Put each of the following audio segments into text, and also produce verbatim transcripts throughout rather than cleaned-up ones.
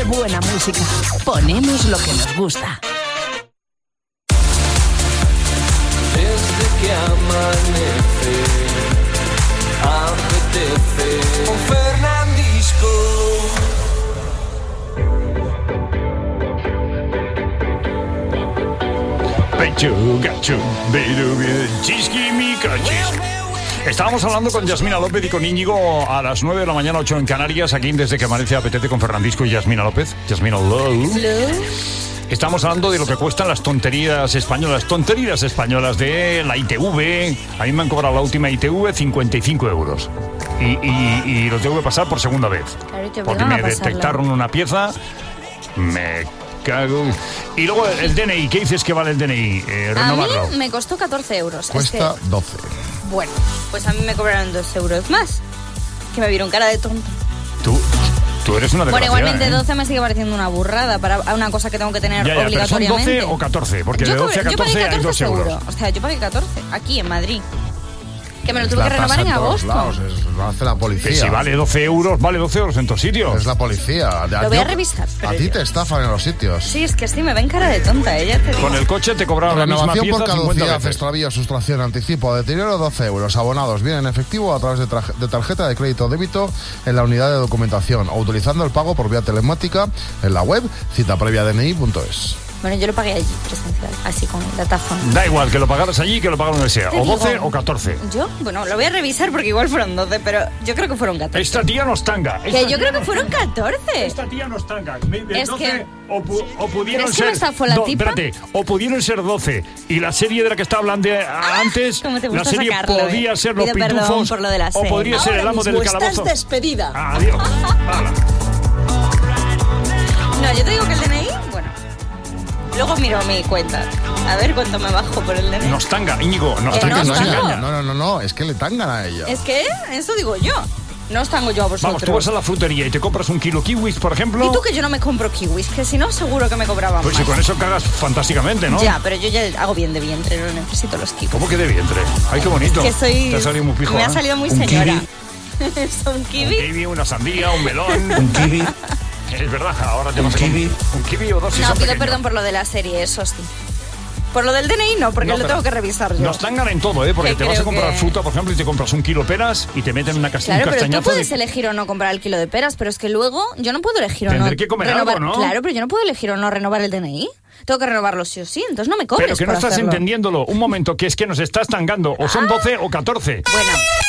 ¡Qué buena música! Ponemos lo que nos gusta. Desde que amanece, apetece con Fernandisco. Pechuga, chum, birubi, chisquimicochis. Estábamos hablando con Yasmina López y con Íñigo a las nueve de la mañana, ocho en Canarias, aquí Desde que amanece apetece con Fernandisco y Yasmina López. Yasmina López. Estamos hablando de lo que cuestan las tonterías españolas, tonterías españolas de la I T V. A mí me han cobrado la última I T V cincuenta y cinco euros. Y, y, y lo tengo que pasar por segunda vez. Claro, te porque obligan me a pasarlo. detectaron una pieza, me cago. Y luego el D N I, ¿qué dices que vale el D N I? Eh, A renovarlo. mí me costó catorce euros. Cuesta Es que, doce. bueno, pues a mí me cobraron dos euros más. Que me vieron cara de tonto. Tú, tú eres una Bueno, desgraciada. igualmente ¿eh? doce me sigue pareciendo una burrada para una cosa que tengo que tener Ya, ya, pero son obligatoriamente. doce o catorce, porque yo de doce a cobré- yo pagué catorce hay catorce dos euros. seguro. O sea, yo pagué catorce aquí en Madrid. Que me lo Es tuve la que renovar tasa en todos agosto. lados, es- lo hace la policía. Que si vale doce euros, vale doce euros en todos sitios. Es la policía. Lo voy a revisar, pero A ti yo- te estafan en los sitios. Sí, es que sí, me ven cara de tonta, ella te digo. Con el coche te cobraron la misma Renovación pieza por cincuenta caducidad, veces. extravío, sustracción, anticipo, deterioro, doce euros. Abonados bien en efectivo a través de, traje- de tarjeta de crédito o débito en la unidad de documentación o utilizando el pago por vía telemática en la web cita previa d n i punto es. Bueno, yo lo pagué allí, presencial, así con el datáfono. Da igual, que lo pagaras allí, que lo pagaras donde sea. Te O doce digo, o catorce. Yo, bueno, lo voy a revisar porque igual fueron doce, pero yo creo que fueron catorce. Esta tía nos tanga. Que esta yo tía creo que nos fueron tanga. catorce. Esta tía nos tanga. De Es doce, que- o, pu- o pudieron ¿Crees que ser... me estafó la do- tipa? Espérate, o pudieron ser doce. Y la serie de la que estaba hablando eh, antes, cómo te la gusta serie sacarlo, podía eh. ser Los Pido perdón Pitufos, por lo de la o serie. podría ser El Amo del Calabozo. despedida. Adiós. Hala. No, yo te digo que el D N I, bueno. Luego miro mi cuenta. A ver cuánto me bajo por el D N I. Nos tanga, Íñigo, nos Que tanga, no nos os tango. engaña. No, no, no, no, es que le tangan a ella. Es que eso digo yo. No os tango yo a vosotros. Vamos, tú vas a la frutería y te compras un kilo kiwis, por ejemplo. Y tú que yo no me compro kiwis, que si no seguro que me cobraban Pues si más. con eso cagas fantásticamente, ¿no? Ya, pero yo ya hago bien de vientre, no necesito los kiwis. ¿Cómo que de vientre? Ay, qué bonito. Que soy... Te ha salido muy pijo, Me ha ¿eh? salido muy Un señora. kiwi. ¿Es un Un kiwi? kiwi, una sandía, un melón. Un kiwi. Es verdad, ahora te vas a kiwi. comer un kiwi o dos si No, son pido pequeños. perdón por lo de la serie, eso sí. Por lo del D N I no, porque No, lo pero tengo que revisar yo. Nos tangan en todo, ¿eh? Porque Que te vas a creo comprar que- fruta, por ejemplo, y te compras un kilo peras y te meten una casta- Claro, un pero tú castañazo puedes de... elegir o no comprar el kilo de peras, pero es que luego yo no puedo elegir o no Tendré que comer renovar. algo, ¿no? Claro, pero yo no puedo elegir o no renovar el D N I. Tengo que renovarlo sí o sí, entonces no me cobres Pero que no por estás hacerlo. entendiéndolo. Un momento, que es que nos estás tangando. O son doce o catorce. Bueno,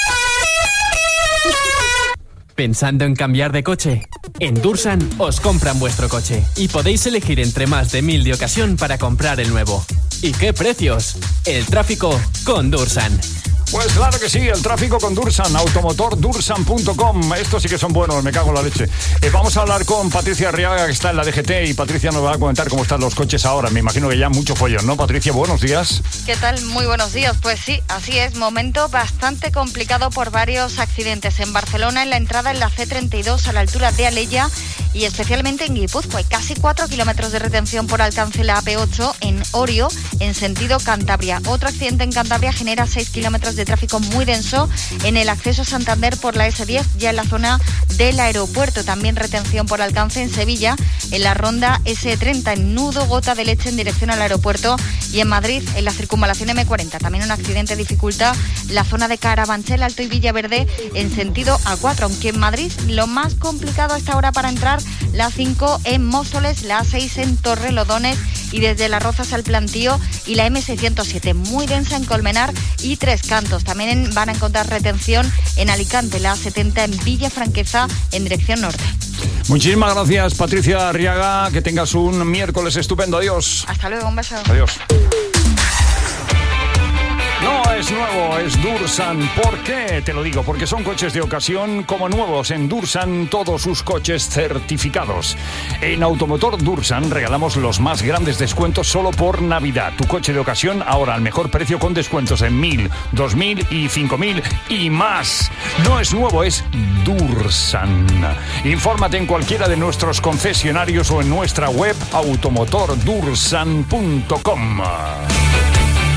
¿Pensando en cambiar de coche? En Dursan os compran vuestro coche y podéis elegir entre más de mil de ocasión para comprar el nuevo. ¿Y qué precios? El tráfico con Dursan. Pues claro que sí, el tráfico con Dursan, automotor dursan punto com. Estos sí que son buenos, me cago en la leche. Eh, vamos a hablar con Patricia Arriaga, que está en la D G T, y Patricia nos va a comentar cómo están los coches ahora. Me imagino que ya mucho follón, ¿no? Patricia, buenos días. ¿Qué tal? Muy buenos días. Pues sí, así es. Momento bastante complicado por varios accidentes. En Barcelona, en la entrada en la C treinta y dos a la altura de Alella y especialmente en Guipúzcoa. Hay casi cuatro kilómetros de retención por alcance la A P ocho en Orio, en sentido Cantabria. Otro accidente en Cantabria genera seis kilómetros de tráfico muy denso en el acceso a Santander por la S diez, ya en la zona del aeropuerto. También retención por alcance en Sevilla, en la ronda S treinta, en nudo Gota de Leche en dirección al aeropuerto, y en Madrid, en la circunvalación M cuarenta. También un accidente dificulta la zona de Carabanchel, Alto y Villaverde en sentido A cuatro, aunque en Madrid lo más complicado a esta hora para entrar, la A cinco en Móstoles, la A seis en Torrelodones y desde Las Rozas al Plantío, y la M seiscientos siete muy densa en Colmenar y Tres Cantos. También en- van a encontrar retención en Alicante, la A setenta en Villa Franqueza en dirección norte. Muchísimas gracias, Patricia Arriaga. Que tengas un miércoles estupendo. Adiós. Hasta luego, un beso. Adiós. No es nuevo, es Dursan. ¿Por qué? Te lo digo, porque son coches de ocasión como nuevos. En Dursan, todos sus coches certificados. En Automotor Dursan regalamos los más grandes descuentos solo por Navidad. Tu coche de ocasión ahora al mejor precio con descuentos en mil, dos mil y cinco mil y más. No es nuevo, es Dursan. Infórmate en cualquiera de nuestros concesionarios o en nuestra web automotor dursan punto com.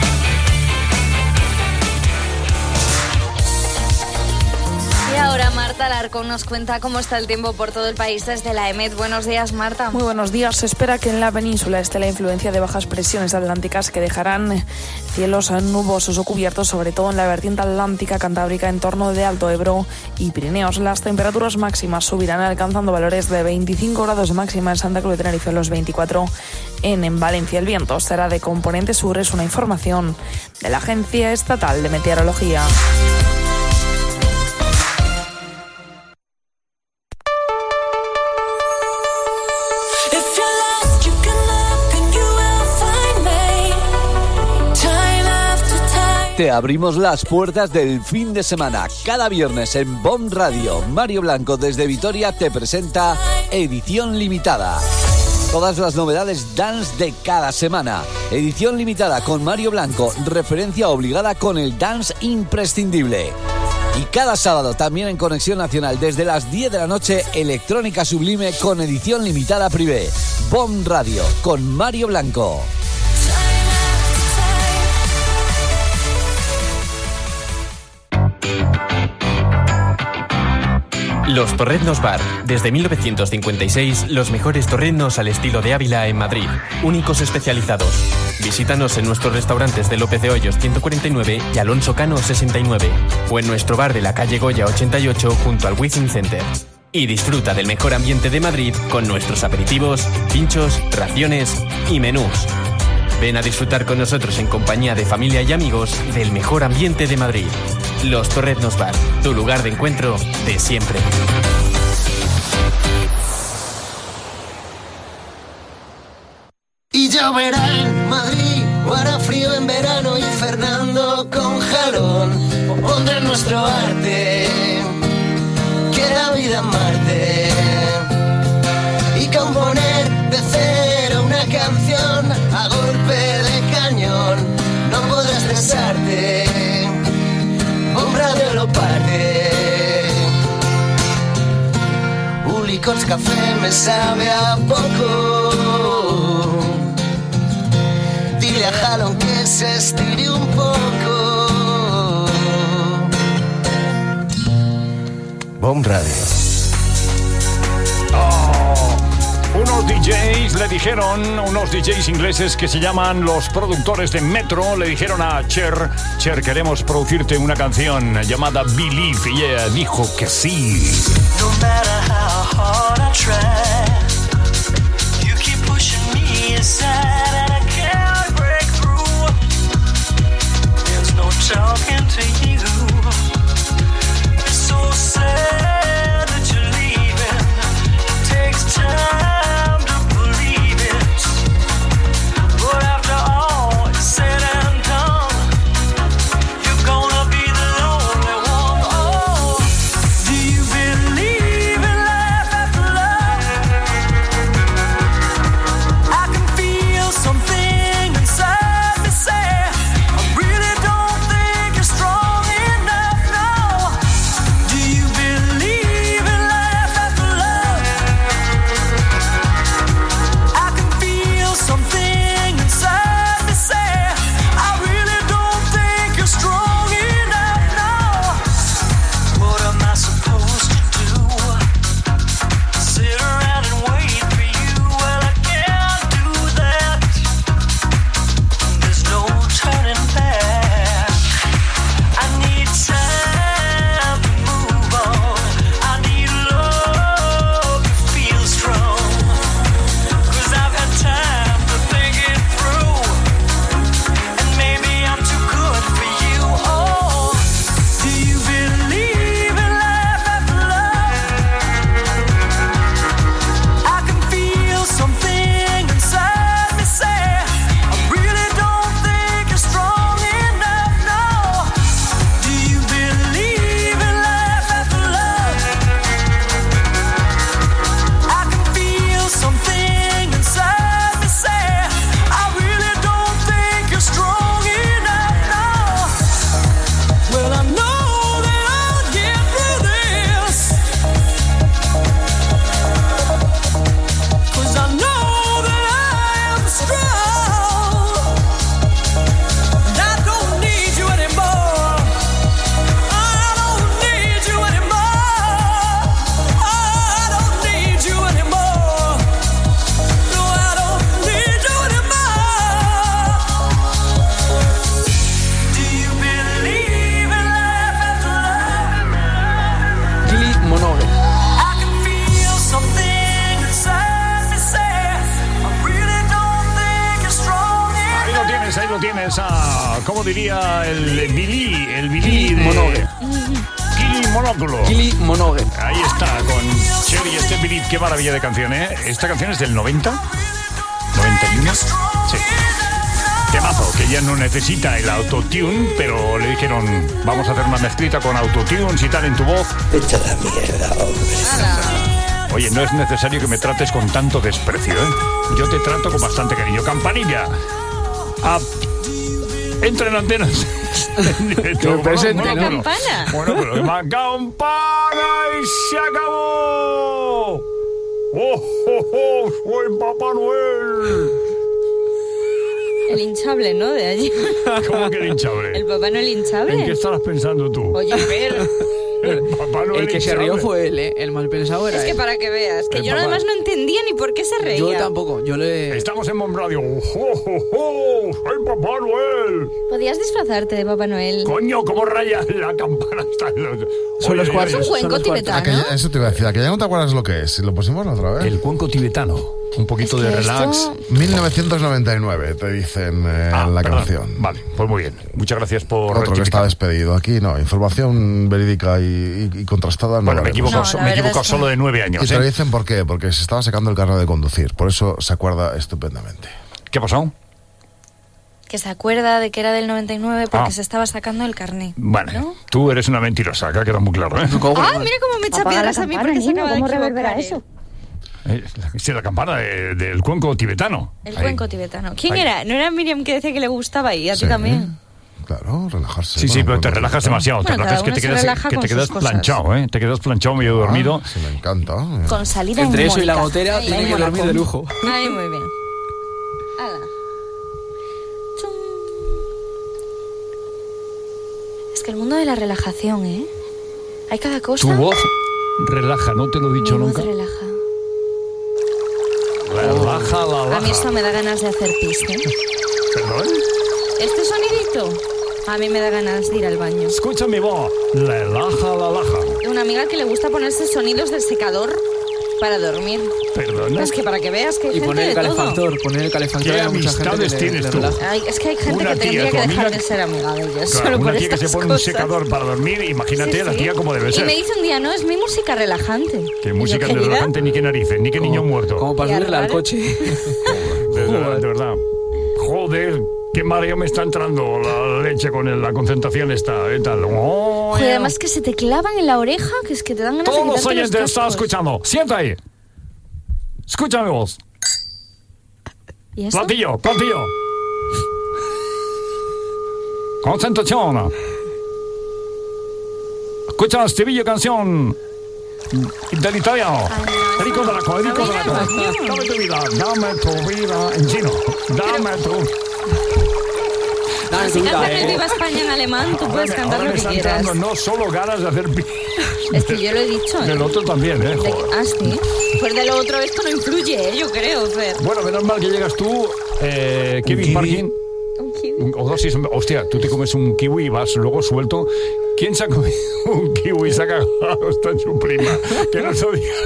y ahora Marta Marta Alarcón nos cuenta cómo está el tiempo por todo el país desde la EMET. Buenos días, Marta. Muy buenos días. Se espera que en la península esté la influencia de bajas presiones atlánticas que dejarán cielos nubosos o cubiertos, sobre todo en la vertiente atlántica cantábrica, en torno de Alto Ebro y Pirineos. Las temperaturas máximas subirán alcanzando valores de veinticinco grados máxima en Santa Cruz de Tenerife, los veinticuatro en, en Valencia. El viento será de componente sur, es una información de la Agencia Estatal de Meteorología. Te abrimos las puertas del fin de semana. Cada viernes en B O M Radio, Mario Blanco desde Vitoria te presenta Edición Limitada. Todas las novedades dance de cada semana. Edición Limitada con Mario Blanco, referencia obligada con el dance imprescindible. Y cada sábado también en Conexión Nacional desde las diez de la noche, Electrónica Sublime con Edición Limitada Privé. B O M Radio con Mario Blanco. Los Torreznos Bar. Desde mil novecientos cincuenta y seis, los mejores torreznos al estilo de Ávila en Madrid. Únicos especializados. Visítanos en nuestros restaurantes de López de Hoyos ciento cuarenta y nueve y Alonso Cano sesenta y nueve. O en nuestro bar de la calle Goya ochenta y ocho junto al Wizzing Center. Y disfruta del mejor ambiente de Madrid con nuestros aperitivos, pinchos, raciones y menús. Ven a disfrutar con nosotros en compañía de familia y amigos del mejor ambiente de Madrid. Los Torreznos Bar, tu lugar de encuentro de siempre. Y lloverá en Madrid, o hará frío en verano y Fernando con jalón pondrá nuestro arte, que la vida en Marte, y componer de cero una canción a golpe de cañón. No podrás cesarte, un radio lo parte. Un licor café me sabe a poco. Dile a Jalón que se estire un poco. B O M Radio. Unos D Js le dijeron, unos D Js ingleses que se llaman los productores de Metro, le dijeron a Cher, Cher, queremos producirte una canción llamada Believe, y ella dijo que sí. No matter how hard I try, you keep pushing me aside and I can't break through. There's no talking to you. It's so sad that you're leaving. It takes time. Believe in lo tienes a, ¿cómo diría el Billy? El Billy de... Monogue. Kili Monóculo. Kili Monogue. Ahí está, con Cher y este Billy. Qué maravilla de canción, ¿eh? Esta canción es del noventa, noventa y uno. Sí. Temazo, que ya no necesita el autotune, pero le dijeron, vamos a hacer una mezclita con autotunes y tal en tu voz. Echa la mierda, hombre. Oye, no es necesario que me trates con tanto desprecio, ¿eh? Yo te trato con bastante cariño. Campanilla. A... Entra en antenas. Que me presente, ¿Una ¿no? campana? Bueno, pero que más campana y se acabó. ¡Oh, oh, oh! ¡Soy Papá Noel! El hinchable, ¿no? De allí. ¿Cómo que el hinchable? ¿El Papá Noel hinchable? ¿En qué estarás pensando tú? Oye, pero... El Papá Noel El que se hinchable. rió fue él, ¿eh? El mal pensado era Es que él. para que veas, que El yo papá. además no entendía ni por qué se reía. Yo tampoco, yo le... Estamos en Mon Radio. ¡Oh, oh, oh! ¡Soy Papá Noel! ¿Podías disfrazarte de Papá Noel? Coño, ¿cómo raya la campana? Hasta los... Son los Oye, cuartos. Es un cuenco son los cuartos. tibetano. Aquella- eso te iba a decir, aquella no te acuerdas lo que es. Si lo pusimos la otra vez. El cuenco tibetano. Un poquito Es de que relax. esto- mil novecientos noventa y nueve, te dicen eh, Ah, en la perdón. canción. Vale, pues muy bien. Muchas gracias por Otro que está rectificar. despedido. Aquí no, información verídica y, y- y contrastada no Bueno, me daremos. equivoco, No, so- la me verdad equivoco es que- solo de nueve años. Y te lo ¿eh? dicen por qué, porque se estaba sacando el carnet de conducir. Por eso se acuerda estupendamente. ¿Qué ha pasado? Que se acuerda de que era del noventa y nueve porque Ah. se estaba sacando el carné. Vale, ¿No? tú eres una mentirosa, que ha quedado muy claro, ¿eh? ¿Cómo? Ah, mira cómo me echa Apaga piedras la a mí campana, porque se niño, acaba de ¿cómo equivocar. reverbera ¿eh? eso? Eh, Sí, la campana de- del cuenco tibetano. El Ahí. cuenco tibetano. ¿Quién Ahí. era? ¿No era Miriam que decía que le gustaba y a ti Sí. también? Claro, relajarse. Sí, sí, con pero el te cuerpo relajas tibetano. demasiado. Te Bueno, relajas cada que uno te se quedas, relaja que con te sus quedas cosas. planchado, ¿eh? Te quedas planchado medio dormido. Ah, sí, me encanta. Con salida Entre en eso y la Mónica. gotera Ahí, tiene en que dormir Mónaco. de lujo. Ay, muy bien. Hala. Chum. Es que el mundo de la relajación, ¿eh? Hay cada cosa. Tu voz relaja, no te lo he dicho Mi voz nunca. relaja. Relaja la A mí esto laja. me da ganas de hacer pis, ¿eh? ¿Perdón? Este sonidito a mí me da ganas de ir al baño. Escucha mi voz. Relaja la laja. Tengo una amiga que le gusta ponerse sonidos del secador para dormir. ¿Perdona? Es que para que veas que hay Y gente poner el de todo. calefactor, poner el calefactor ¿Qué a mucha gente amistades que le- tienes le tú? relaja. Ay, es que hay gente Una que tía, tendría tu que dejar amiga- de ser amiga de ellos. Claro, solo por una tía que estas se pone un cosas. secador para dormir, imagínate Sí, a la sí. tía como debe Y ser. me dice un día, no, es mi música relajante. Que Y yo, música de querida, relajante, ni que narices, ni que niño muerto. Como para Tía subirla al rara. coche. De verdad, de verdad. Joder, qué mareo me está entrando la leche con el- la concentración esta, ¿eh? Tal. Oh, Joder, yeah. además que se te clavan en la oreja, que es que te dan ganas de Todos los quitarte los oyentes están cascos. escuchando. Sienta ahí. Escucha mi voz. ¿Y eso? Platillo, platillo. Concentración. Escucha la estribillo canción del italiano. Rico Draco, Rico Draco. Dame tu vida, dame tu vida en chino. Dame tu... Dame Si tu cantas vida, el eh. Viva España en alemán, tú puedes Ahora me- cantar ahora lo me que están quieras. entrando no solo ganas de hacer... pi- Es que yo lo he dicho, ¿eh? Del otro también, ¿eh? De que- Joder. ah, sí. Pues de lo otro esto no influye, ¿eh? Yo creo, Fer. Bueno, menos mal que llegas tú, eh, Kevin Parkin. Un kiwi. Un- O dos, sí, son- hostia, tú te comes un kiwi y vas luego suelto. ¿Quién se ha comido un kiwi y se ha cagado hasta en su prima? Que no se lo diga.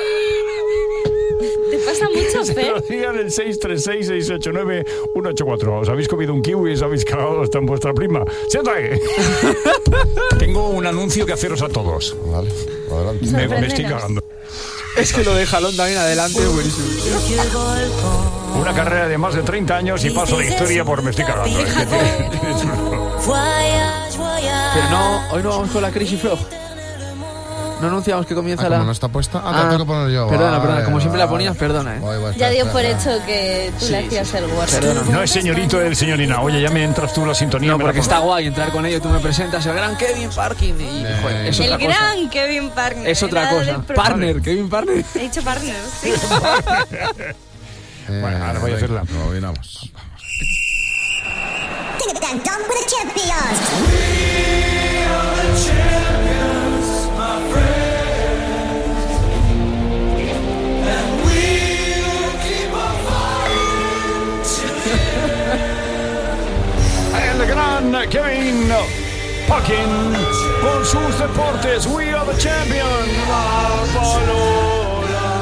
Te pasa mucho, Se lo Fer. digan el seis tres seis, seis ocho nueve, uno ocho cuatro. ¿Os habéis comido un kiwi y os habéis cagado hasta en vuestra prima? ¡Sienta ahí! Tengo un anuncio que haceros a todos. Vale, adelante. Me, me estoy Sorpréndenos. cagando. Es que lo de Jalón también adelante es buenísimo. Una carrera de más de treinta años y paso de historia por me estoy cagando. Es que tiene- tienes un- Pero no, hoy no vamos con la Crazy Frog. No anunciamos que comienza Ah, la... como no está puesta. Ah, te la tengo que poner yo. Perdona, Vale, perdona, como siempre la vale. ponías, perdona, eh. Voy, voy, Ya espera, dio por espera. hecho que tú le hacías el Word. Perdona. No es señorito el señorina. Oye, ya me entras tú la sintonía. No, me la porque pones. está guay entrar con ello. Tú me presentas el gran Kevin Parkin y joder, es El otra cosa. gran Kevin Partner. Es otra Nada de cosa. pro- Partner, Kevin Partner. He dicho partner, sí. Eh, Bueno, ahora voy a venga, hacerla. rebobinamos. El gran Kevin Parkin con sus deportes. We are the champion. La palabra.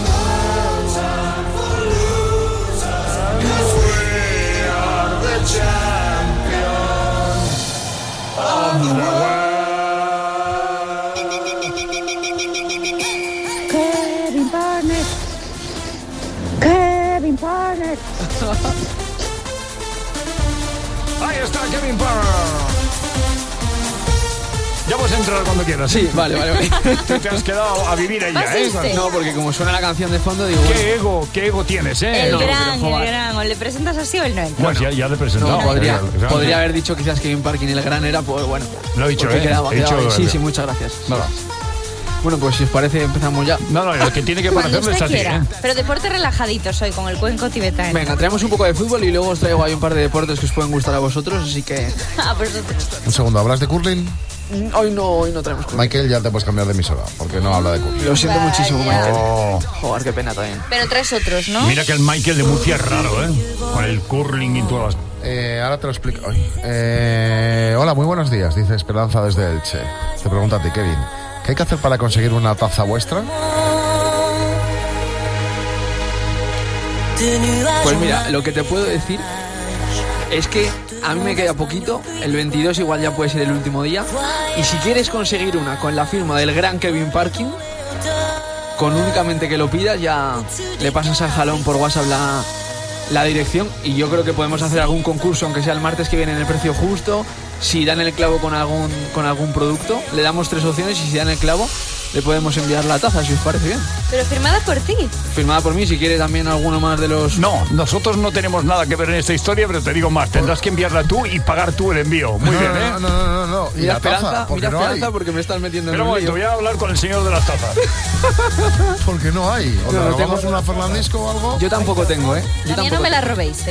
We are the champion. Kevin Parker. Ahí está Kevin Parker. Ya puedes entrar cuando quieras. Sí, vale, vale, vale. Tú te has quedado a vivir ella, ¿eh? No, porque como suena la canción de fondo, digo... ¿Qué ego, qué ego tienes, eh? El No, gran, pero, el gran. O le presentas así o él no entra. Bueno, ya, ya le he presentado. No, podría, El gran, podría sí. haber dicho quizás Kevin Parkin el gran era, pues bueno. Lo he dicho, porque ¿eh? Quedaba, He quedaba dicho bien. Sí, el- sí, muchas gracias. Nada. Bueno, pues si os parece empezamos ya. No, no, el que tiene que Cuando parecerle usted es así, quiera. ¿eh? Pero deporte relajadito soy, con el cuenco tibetano. Venga, traemos un poco de fútbol y luego os traigo ahí un par de deportes que os pueden gustar a vosotros, así que... Ah, pues Un segundo, ¿hablas de curling? Hoy no, hoy no traemos curling. Michael, ya te puedes cambiar de emisora, porque no habla de curling. Lo siento Vaya. muchísimo, Michael. Oh. Joder, qué pena también. Pero traes otros, ¿no? Mira que el Michael de Murcia es raro, ¿eh? Con el curling y todas las... Eh, ahora te lo explico. Ay. Eh, hola, muy buenos días, dice Esperanza desde Elche. Te pregunta a ti, Kevin, ¿qué hay que hacer para conseguir una taza vuestra? Pues mira, lo que te puedo decir es que a mí me queda poquito, el veintidós igual ya puede ser el último día, y si quieres conseguir una con la firma del gran Kevin Parkin, con únicamente que lo pidas ya le pasas al jalón por WhatsApp la, la dirección, y yo creo que podemos hacer algún concurso, aunque sea el martes que viene en el precio justo. Si dan el clavo con algún, con algún producto, le damos tres opciones y si dan el clavo le podemos enviar la taza, si os parece bien. Pero firmada por ti. Firmada por mí, si quiere también alguno más de los... No, nosotros no tenemos nada que ver en esta historia, pero te digo más, tendrás que enviarla tú y pagar tú el envío. Muy no, bien, no, ¿eh? No, no, no, no, no. ¿Y Mira la Esperanza, taza? ¿Por mira qué no Esperanza hay? porque me estás metiendo Espera en un un momento, lío. voy a hablar con el señor de las tazas. ¿Por qué no hay? ¿O No, te no robamos tengo- una Fernandisco o algo? Yo tampoco tengo, ¿eh? Yo La mía no tampoco me la tengo. robéis, ¿eh?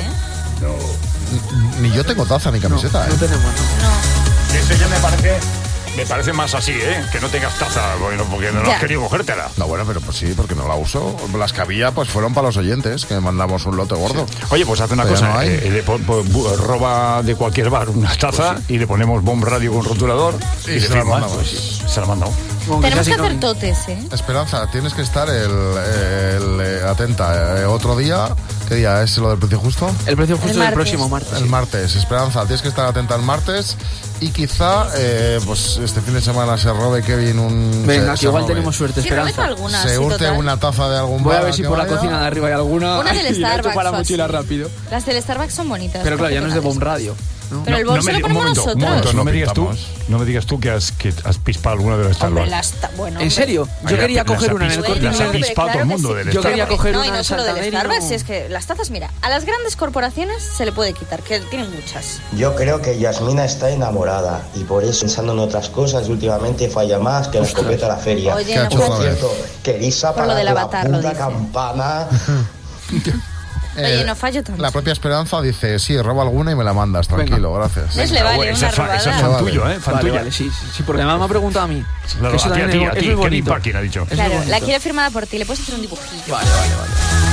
Ni yo tengo taza ni camiseta, No ¿eh? tenemos, no. Ese ya me parece, me parece más así, ¿eh? Que no tengas taza, porque no, porque no Ya. has querido cogértela. No, bueno, pero pues sí, porque no la uso. Las que había, pues fueron para los oyentes, que mandamos un lote gordo. Oye, pues hace una Pero cosa, no hay. eh, le pon- pon- bu- roba de cualquier bar una taza y le ponemos Bomb Radio con rotulador y, Y le se la firma. mandamos. Pues, se la mandamos. Aunque Tenemos que sea sin hacer nombre. totes, ¿eh? Esperanza, tienes que estar el, el, eh, atenta. eh, otro día, ¿qué día es lo del precio justo? El precio justo El del martes. próximo martes. El martes. Esperanza, tienes que estar atenta el martes y quizá, eh, pues este fin de semana se robe Kevin un... Venga, se- que se igual robe. tenemos suerte, Sí, robe Esperanza. alguna, Se sí, hurte total. una taza de algún Voy a bar ver si que por la vaya. cocina de arriba hay alguna. Una del y la echo Starbucks para la o mochila así. rápido. Las del Starbucks son bonitas. Pero claro, ya no es de Bomb Bomb Radio. ¿no? Pero el bolso me lo di- un ponemos momento, un nosotros. momento, no me digas tú, Pintamos. no me digas tú que has, que has pispado alguna de las Hombre, Starbucks. las ta- bueno, ¿En hombre. serio? Yo Ay, quería las coger una en el apispa- Corte las Inglés. apispa todo el Claro que mundo sí. del Yo Starbucks. quería coger No, una y no en solo del Santander y Starbucks, no- si es que las tazas, mira, a las grandes corporaciones se le puede quitar, que tienen muchas. Yo creo que Yasmina está enamorada y por eso pensando en otras cosas y últimamente falla más que la escopeta a la feria. Oye, ¿Qué ha no hecho Por otra puedo- vez? cierto, queréis Por lo apagar del la avatar, lo puta dice. campana. Oye, Eh, no fallo tanto. La propia Esperanza dice, sí, roba alguna y me la mandas, tranquilo, gracias. ¿Ves? Le vale Ese una es fa- ese es robada. fan tuyo, ¿eh? Fan Vale, tuya. vale, sí, sí, sí, porque además me ha preguntado a mí. Claro, Que eso a ti, a también ti, es- a es ti, muy Kevin bonito. Parkin ha dicho. Es muy Claro, bonito. la quiere firmada por ti, le puedes hacer un dibujillo. Vale, vale, vale.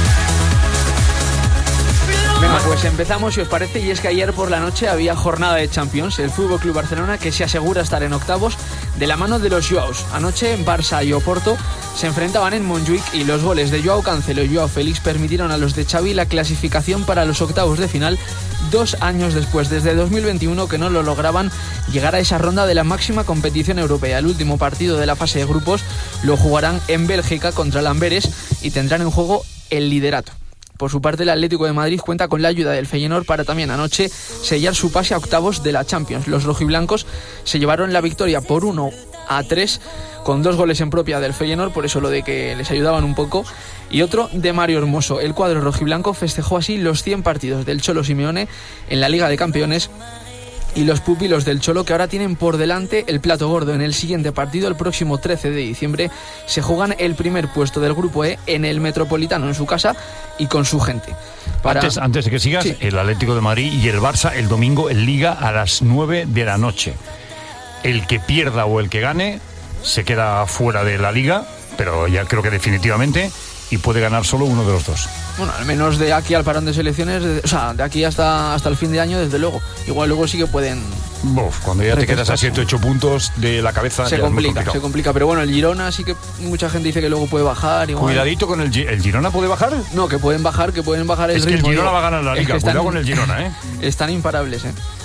Venga, pues empezamos, si os parece, y es que ayer por la noche había jornada de Champions, el Fútbol Club Barcelona que se asegura estar en octavos de la mano de los Joaos. Anoche Barça y Oporto se enfrentaban en Montjuic y los goles de Joao Cancelo y Joao Félix permitieron a los de Xavi la clasificación para los octavos de final dos años después, desde dos mil veintiuno, que no lo lograban llegar a esa ronda de la máxima competición europea. El último partido de la fase de grupos lo jugarán en Bélgica contra el Amberes y tendrán en juego el liderato. Por su parte, el Atlético de Madrid cuenta con la ayuda del Feyenoord para también anoche sellar su pase a octavos de la Champions. Los rojiblancos se llevaron la victoria por uno a tres con dos goles en propia del Feyenoord, por eso lo de que les ayudaban un poco, y otro de Mario Hermoso. El cuadro rojiblanco festejó así los cien partidos del Cholo Simeone en la Liga de Campeones y los pupilos del Cholo, que ahora tienen por delante el plato gordo. En el siguiente partido, el próximo trece de diciembre, se juegan el primer puesto del Grupo E en el Metropolitano, en su casa y con su gente. Para... Antes, antes de que sigas, Sí. el Atlético de Madrid y el Barça el domingo en Liga a las nueve de la noche. El que pierda o el que gane se queda fuera de la Liga, pero ya creo que definitivamente, y puede ganar solo uno de los dos. Bueno, al menos de aquí al parón de selecciones, de- o sea, de aquí hasta, hasta el fin de año, desde luego. Igual luego sí que pueden... Uf, cuando ya te quedas a siete ocho puntos de la cabeza, Se ya es muy complica, complicado. se complica. Pero bueno, el Girona sí que mucha gente dice que luego puede bajar. Igual. Cuidadito con el, Gi- el Girona, ¿puede bajar? No, que pueden bajar, que pueden bajar el Es que el ritmo. Girona digo. va a ganar la Es que Liga, están- cuidado con el Girona, ¿eh? Están imparables, ¿eh?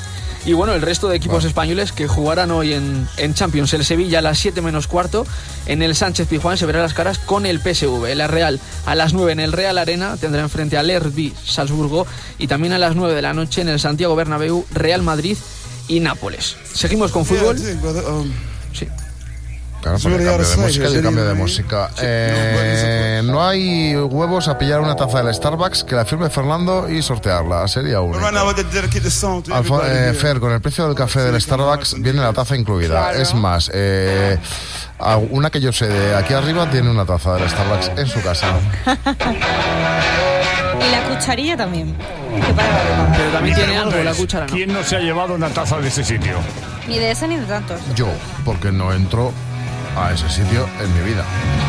Y bueno, el resto de equipos españoles que jugarán hoy en, en Champions. El Sevilla a las siete menos cuarto en el Sánchez Pizjuán se verá las caras con el P S V. La Real a las nueve en el Real Arena tendrá enfrente al R B Salzburgo, y también a las nueve de la noche en el Santiago Bernabéu Real Madrid y Nápoles. Seguimos con fútbol. Sí. Claro, porque cambio de música y cambio de música. Eh, no hay huevos a pillar una taza del Starbucks que la firme Fernando y sortearla. Sería único. Alfo- eh, Fer, con el precio del café del Starbucks viene la taza incluida. Claro. Es más, eh, una que yo sé de aquí arriba tiene una taza del Starbucks en su casa. Y la cucharilla también. Que para Pero también tiene algo la cuchara, ¿no? ¿Quién no se ha llevado una taza de ese sitio? Ni de ese ni de tantos. Yo, porque no entro a ese sitio en mi vida.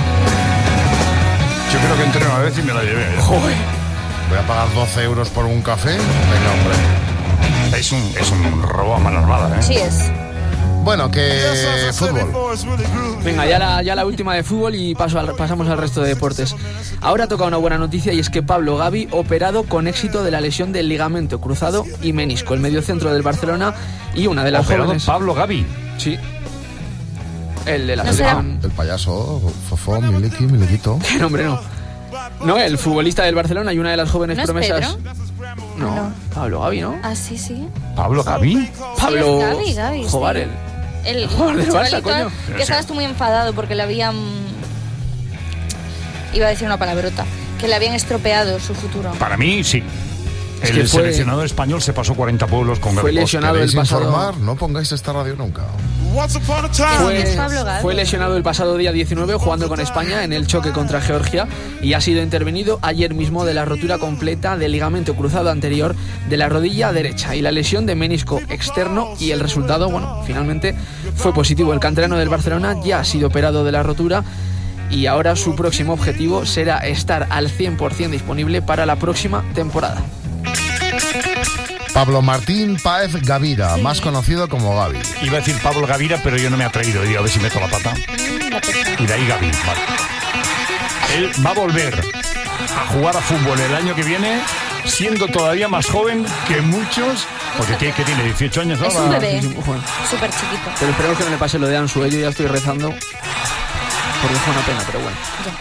Yo creo que entré una vez y me la llevé. Joder. Voy a pagar doce euros por un café. Venga, hombre. Es un, es un robo a mano armada, ¿eh? Sí es. Bueno, que fútbol. Venga, ya la, ya la última de fútbol y paso al, pasamos al resto de deportes. Ahora toca una buena noticia, y es que Pablo Gavi operado con éxito de la lesión del ligamento cruzado y menisco. El mediocentro del Barcelona y una de las ¿Operado jóvenes... Pablo Gavi? Sí. El de la No selección. El payaso, Fofó, Miliki, Miliquito. ¿Qué nombre no? No, el futbolista del Barcelona y una de las jóvenes ¿No es promesas. Pedro? No, No. Pablo Gavi, ¿no? Ah, sí, sí. ¿Pablo Gavi? Pablo Sí, es Gavi, Gavi, sí. Jobar, el, El jugador del Barça, chavalito coño. que estabas tú muy enfadado porque le habían... Iba a decir una palabrota. Que le habían estropeado su futuro. Para mí, sí. Es El que fue- seleccionador español se pasó cuarenta pueblos con Fue Gavi. lesionado ¿Queréis el pasado- informar? No pongáis esta radio nunca. Fue, Es Pablo Gavi. fue lesionado el pasado día diecinueve jugando con España en el choque contra Georgia, y ha sido intervenido ayer mismo de la rotura completa del ligamento cruzado anterior de la rodilla derecha y la lesión de menisco externo, y el resultado, bueno, finalmente fue positivo. El canterano del Barcelona ya ha sido operado de la rotura, y ahora su próximo objetivo será estar al cien por ciento disponible para la próxima temporada. Pablo Martín Páez Gavira, más conocido como Gavi. Iba a decir Pablo Gavira, pero yo no me he atrevido. Digo, a ver si meto la pata. Y de ahí Gavi. Vale. Él va a volver a jugar a fútbol el año que viene, siendo todavía más joven que muchos. Porque ¿qué, qué tiene? ¿dieciocho años ahora? Es un bebé. Sí, sí, joder. Súper chiquito. Pero esperemos que no le pase lo de Ansu. Yo ya estoy rezando porque fue una pena, pero bueno.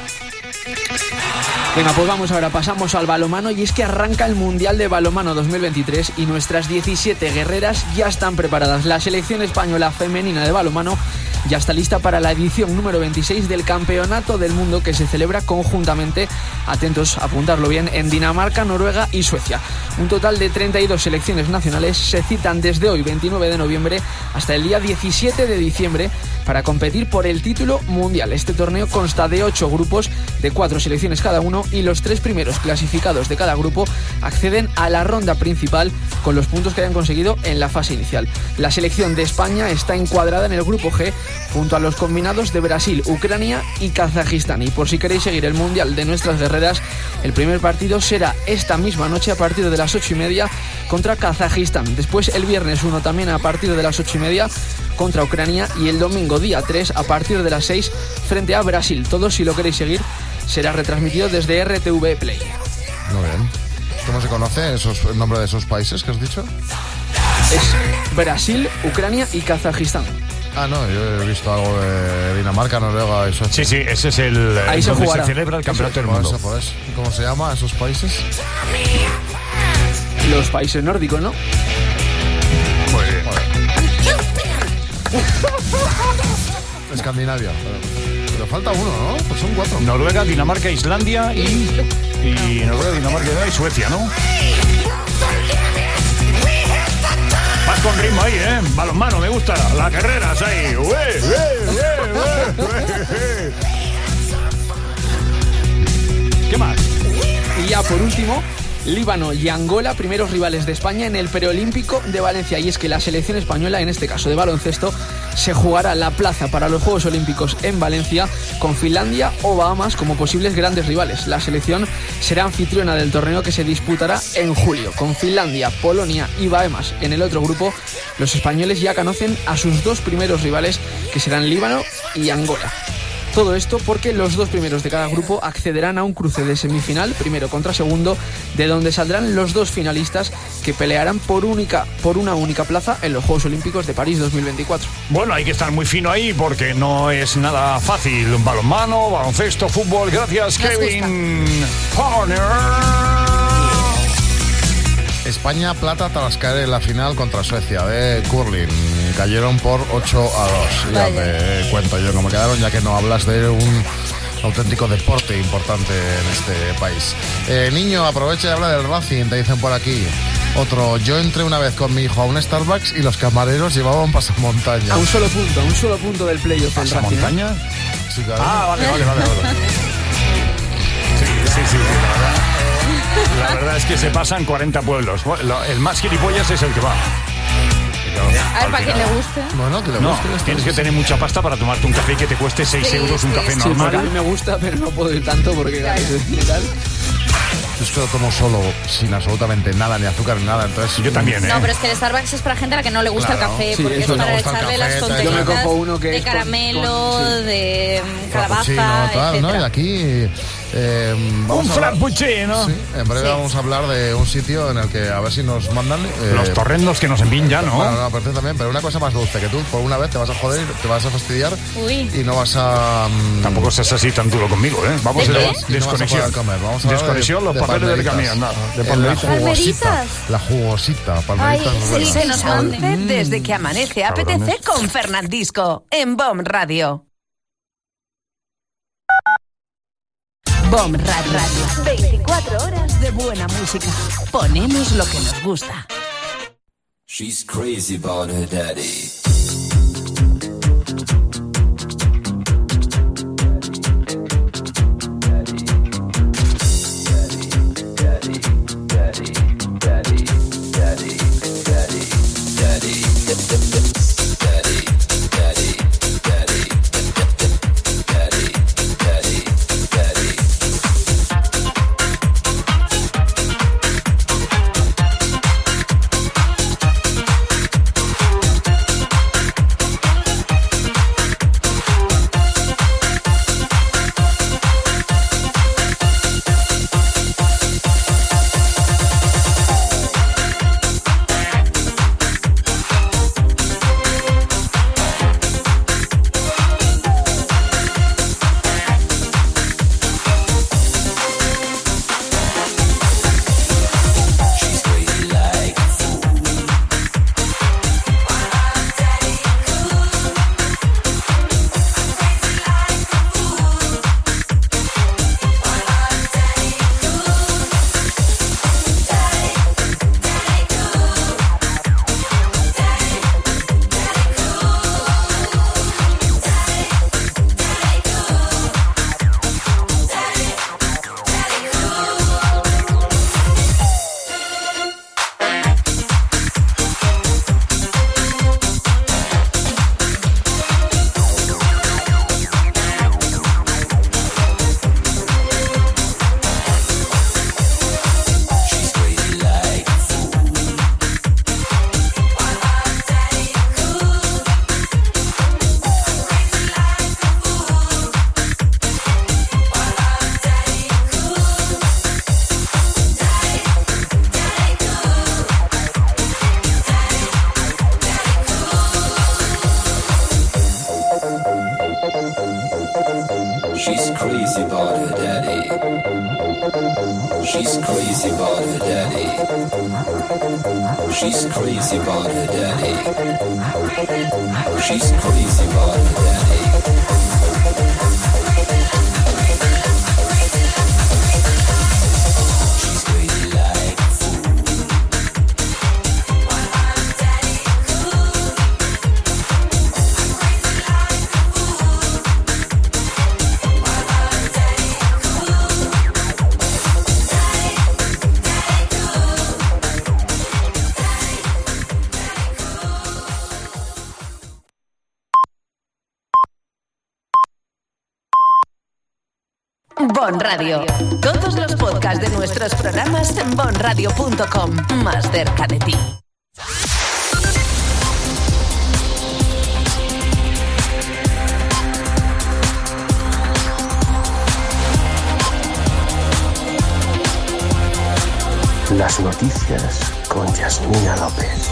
Venga, pues vamos ahora, pasamos al balonmano, y es que arranca el Mundial de Balonmano dos mil veintitrés y nuestras diecisiete guerreras ya están preparadas. La selección española femenina de balonmano ya está lista para la edición número veintiséis del Campeonato del Mundo, que se celebra conjuntamente, atentos a apuntarlo bien, en Dinamarca, Noruega y Suecia. Un total de treinta y dos selecciones nacionales se citan desde hoy, veintinueve de noviembre, hasta el día diecisiete de diciembre para competir por el título mundial. Este torneo consta de ocho grupos de cuatro selecciones cada uno, y los tres primeros clasificados de cada grupo acceden a la ronda principal con los puntos que hayan conseguido en la fase inicial. La selección de España está encuadrada en el grupo G junto a los combinados de Brasil, Ucrania y Kazajistán. Y por si queréis seguir el mundial de nuestras guerreras, el primer partido será esta misma noche a partir de las ocho y media contra Kazajistán. Después el viernes uno también a partir de las ocho y media contra Ucrania, y el domingo día tres a partir de las seis frente a Brasil. Todo, si lo queréis seguir, será retransmitido desde R T V Play. Muy bien. ¿Cómo se conoce esos, el nombre de esos países que has dicho? Es Brasil, Ucrania y Kazajistán. Ah, no, yo he visto algo de Dinamarca, Noruega y Suecia. Sí, sí, ese es el Ahí eh, se donde jugará. se celebra el Campeonato del Pues Mundo. eso, pues. ¿Cómo se llama esos países? Los países nórdicos, ¿no? Muy bien. Escandinavia. Pero, pero falta uno, ¿no? Pues son cuatro. Noruega, Dinamarca, Islandia y, y Noruega, Dinamarca y Suecia, ¿no? Vas con ritmo ahí, ¿eh? Balonmano, me gusta. Las guerreras ahí. ¡Ué, ué, ué, ué, ué! ¿Qué más? Y ya por último, Líbano y Angola, primeros rivales de España en el preolímpico de Valencia. Y es que la selección española, en este caso de baloncesto, se jugará la plaza para los Juegos Olímpicos en Valencia, con Finlandia o Bahamas como posibles grandes rivales. La selección será anfitriona del torneo, que se disputará en julio. Con Finlandia, Polonia y Bahamas en el otro grupo, los españoles ya conocen a sus dos primeros rivales, que serán Líbano y Angola. Todo esto porque los dos primeros de cada grupo accederán a un cruce de semifinal, primero contra segundo, de donde saldrán los dos finalistas que pelearán por, única, por una única plaza en los Juegos Olímpicos de París dos mil veinticuatro. Bueno, hay que estar muy fino ahí porque no es nada fácil. Balonmano, baloncesto, fútbol. Gracias, Nos Kevin Horner. España plata tras caer en la final contra Suecia de curling. Cayeron por ocho a dos. Ya te cuento yo cómo quedaron, ya que no hablas de un auténtico deporte importante en este país. Eh, niño, aprovecha y habla del Racing, te dicen por aquí. Otro, yo entré una vez con mi hijo a un Starbucks y los camareros llevaban pasamontaña. A un solo punto, a un solo punto del playoff. ¿Pasamontaña? Sí, claro. Ah, vale, vale, vale. vale. Sí, sí, sí, sí, la verdad. La verdad es que se pasan cuarenta pueblos. El más gilipollas es el que va. A ver, para quien le guste. Bueno, que le No, guste. tienes que tener mucha pasta para tomarte un café que te cueste seis Sí, euros un sí, café sí, normal. Sí, a mí me gusta, pero no puedo ir tanto porque claro, y tal. Yo es que lo tomo solo, sin absolutamente nada, ni azúcar ni nada. Entonces, Yo también, ¿eh? No, pero es que el Starbucks es para gente a la que no le gusta Claro. el café, Sí, porque es eso, para le gusta el echarle café, las tal. tonterías Yo me cojo uno que de es con- caramelo, con- sí. de mm, frappuccino, calabaza, tal, ¿no? Y etcétera. aquí eh, vamos Un a hablar- frappuccino. Sí, en breve Sí. vamos a hablar de un sitio en el que a ver si nos mandan eh, Los torrendos que nos envíen ya, ¿no? Bueno, no, aparte también, pero una cosa más dulce, que tú por una vez te vas a joder, te vas a fastidiar Uy. y no vas a... mm, Tampoco seas así tan duro conmigo, ¿eh? Vamos ¿De a qué? y no vas a desconexión. poder comer. Vamos a hablar Desconexión, de- los de papeles del palmeritas. camión. nada, de En la palmeritas. jugosita, ¿Palmeritas? la jugosita, Ay, palmeritas. sí, buenas. que nos mande. Once desde que amanece A P T C con Fernandisco en B O M Radio. B O M Radio. veinticuatro horas de buena música. Ponemos lo que nos gusta. She's crazy about her daddy. She's crazy about her daddy. She's crazy about her daddy. She's crazy about her daddy. She's crazy about her daddy. She's crazy like a fool. Bon Radio. Todos los podcasts de nuestros programas en bon radio punto com. Más cerca de ti. las noticias con Yasmina López.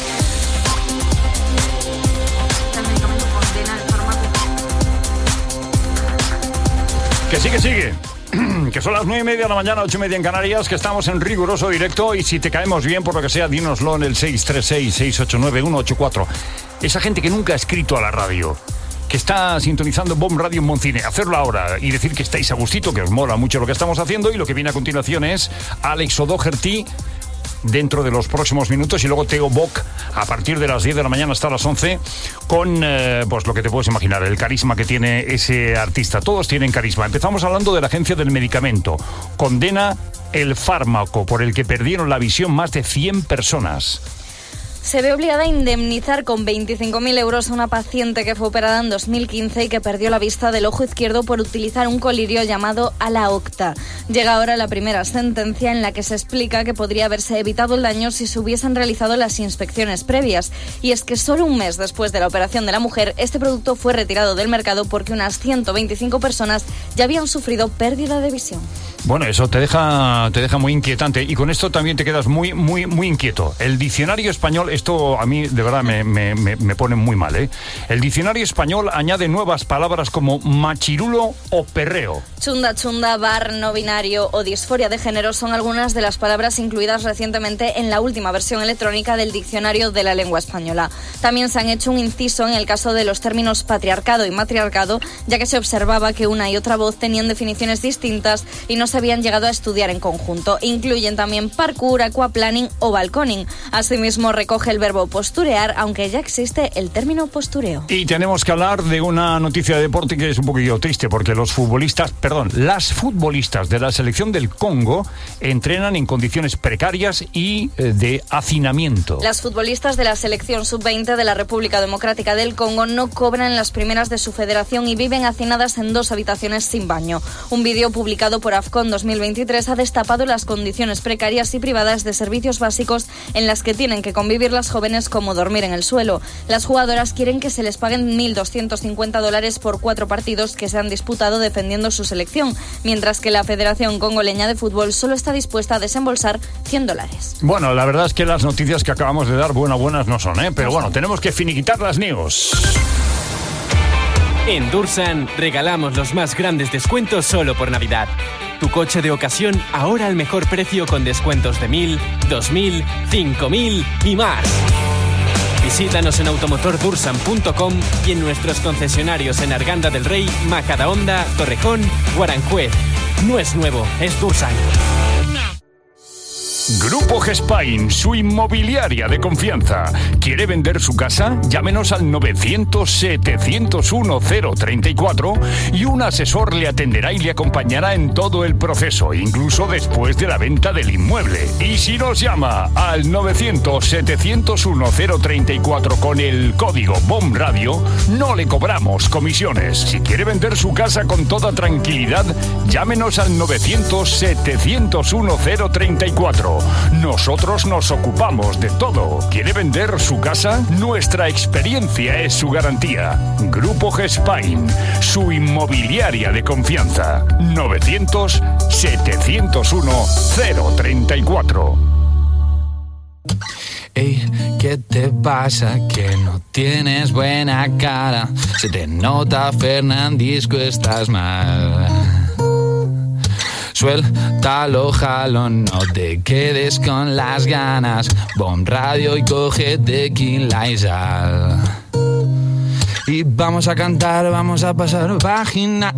Que sigue, sigue. Que son las nueve y media de la mañana, ocho y media en Canarias, que estamos en riguroso directo y si te caemos bien, por lo que sea, dínoslo en el seis tres seis, seis ocho nueve, uno ocho cuatro. Esa gente que nunca ha escrito a la radio, que está sintonizando Bomb Radio en Moncine, hacerlo ahora y decir que estáis a gustito, que os mola mucho lo que estamos haciendo, y lo que viene a continuación es Alex O'Doherty dentro de los próximos minutos y luego Theo Bock a partir de las diez de la mañana hasta las once con eh, pues lo que te puedes imaginar, el carisma que tiene ese artista. Todos tienen carisma. Empezamos hablando de la Agencia del Medicamento. Condena el fármaco por el que perdieron la visión más de cien personas. Se ve obligada a indemnizar con veinticinco mil euros a una paciente que fue operada en dos mil quince y que perdió la vista del ojo izquierdo por utilizar un colirio llamado Alaocta. Llega ahora la primera sentencia en la que se explica que podría haberse evitado el daño si se hubiesen realizado las inspecciones previas. Y es que solo un mes después de la operación de la mujer, este producto fue retirado del mercado porque unas ciento veinticinco personas ya habían sufrido pérdida de visión. Bueno, eso te deja, te deja muy inquietante y con esto también te quedas muy, muy, muy inquieto. El diccionario español, esto a mí de verdad me, me, me, me pone muy mal, ¿eh? El diccionario español añade nuevas palabras como machirulo o perreo. Chunda, chunda, bar, no binario o disforia de género son algunas de las palabras incluidas recientemente en la última versión electrónica del diccionario de la lengua española. También se han hecho un inciso en el caso de los términos patriarcado y matriarcado, ya que se observaba que una y otra voz tenían definiciones distintas y no se habían llegado a estudiar en conjunto. Incluyen también parkour, aquaplaning o balconing. Asimismo, recoge el verbo posturear, aunque ya existe el término postureo. Y tenemos que hablar de una noticia de deporte que es un poquillo triste, porque los futbolistas, perdón, las futbolistas de la selección del Congo entrenan en condiciones precarias y eh, de hacinamiento. Las futbolistas de la selección sub veinte de la República Democrática del Congo no cobran las primeras de su federación y viven hacinadas en dos habitaciones sin baño. Un vídeo publicado por AFCON dos mil veintitrés ha destapado las condiciones precarias y privadas de servicios básicos en las que tienen que convivir las jóvenes, como dormir en el suelo. Las jugadoras quieren que se les paguen mil doscientos cincuenta dólares por cuatro partidos que se han disputado defendiendo su selección, mientras que la Federación Congoleña de Fútbol solo está dispuesta a desembolsar cien dólares. Bueno, la verdad es que las noticias que acabamos de dar buenas buenas no son, ¿eh? Pero bueno, tenemos que finiquitar las news. En Dursan regalamos los más grandes descuentos solo por Navidad. Tu coche de ocasión ahora al mejor precio con descuentos de mil, dos mil, cinco mil y más. Visítanos en automotor dursan punto com y en nuestros concesionarios en Arganda del Rey, Majadahonda, Torrejón, Guaranjuez. No es nuevo, es Dursan. Grupo Gespain, su inmobiliaria de confianza. ¿Quiere vender su casa? Llámenos al novecientos, setecientos uno, cero treinta y cuatro y un asesor le atenderá y le acompañará en todo el proceso, incluso después de la venta del inmueble. Y si nos llama al novecientos, setecientos uno, cero treinta y cuatro con el código BOMB Radio, no le cobramos comisiones. Si quiere vender su casa con toda tranquilidad, llámenos al novecientos, setecientos uno, cero treinta y cuatro. Nosotros nos ocupamos de todo. ¿Quiere vender su casa? Nuestra experiencia es su garantía. Grupo Gespain, su inmobiliaria de confianza. novecientos, setecientos uno, cero treinta y cuatro. Ey, ¿qué te pasa? Que no tienes buena cara. Se te nota, Fernandisco, estás mal. Suéltalo, jalo, no te quedes con las ganas. Bomb Radio y coge tequila y sal. Y vamos a cantar, vamos a pasar página.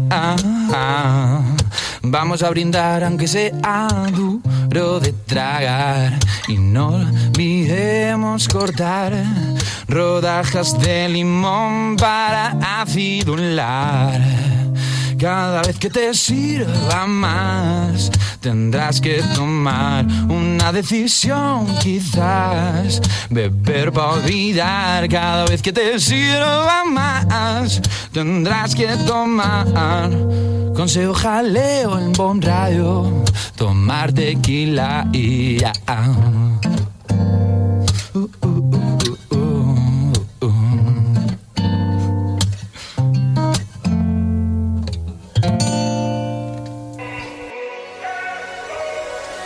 Vamos a brindar aunque sea duro de tragar. Y no olvidemos cortar rodajas de limón para acidular. Cada vez que te sirva más, tendrás que tomar una decisión, quizás beber para olvidar. Cada vez que te sirva más, tendrás que tomar. Consejo jaleo en Bomb Radio, tomar tequila y ya. Uh, uh, uh, uh, uh, uh.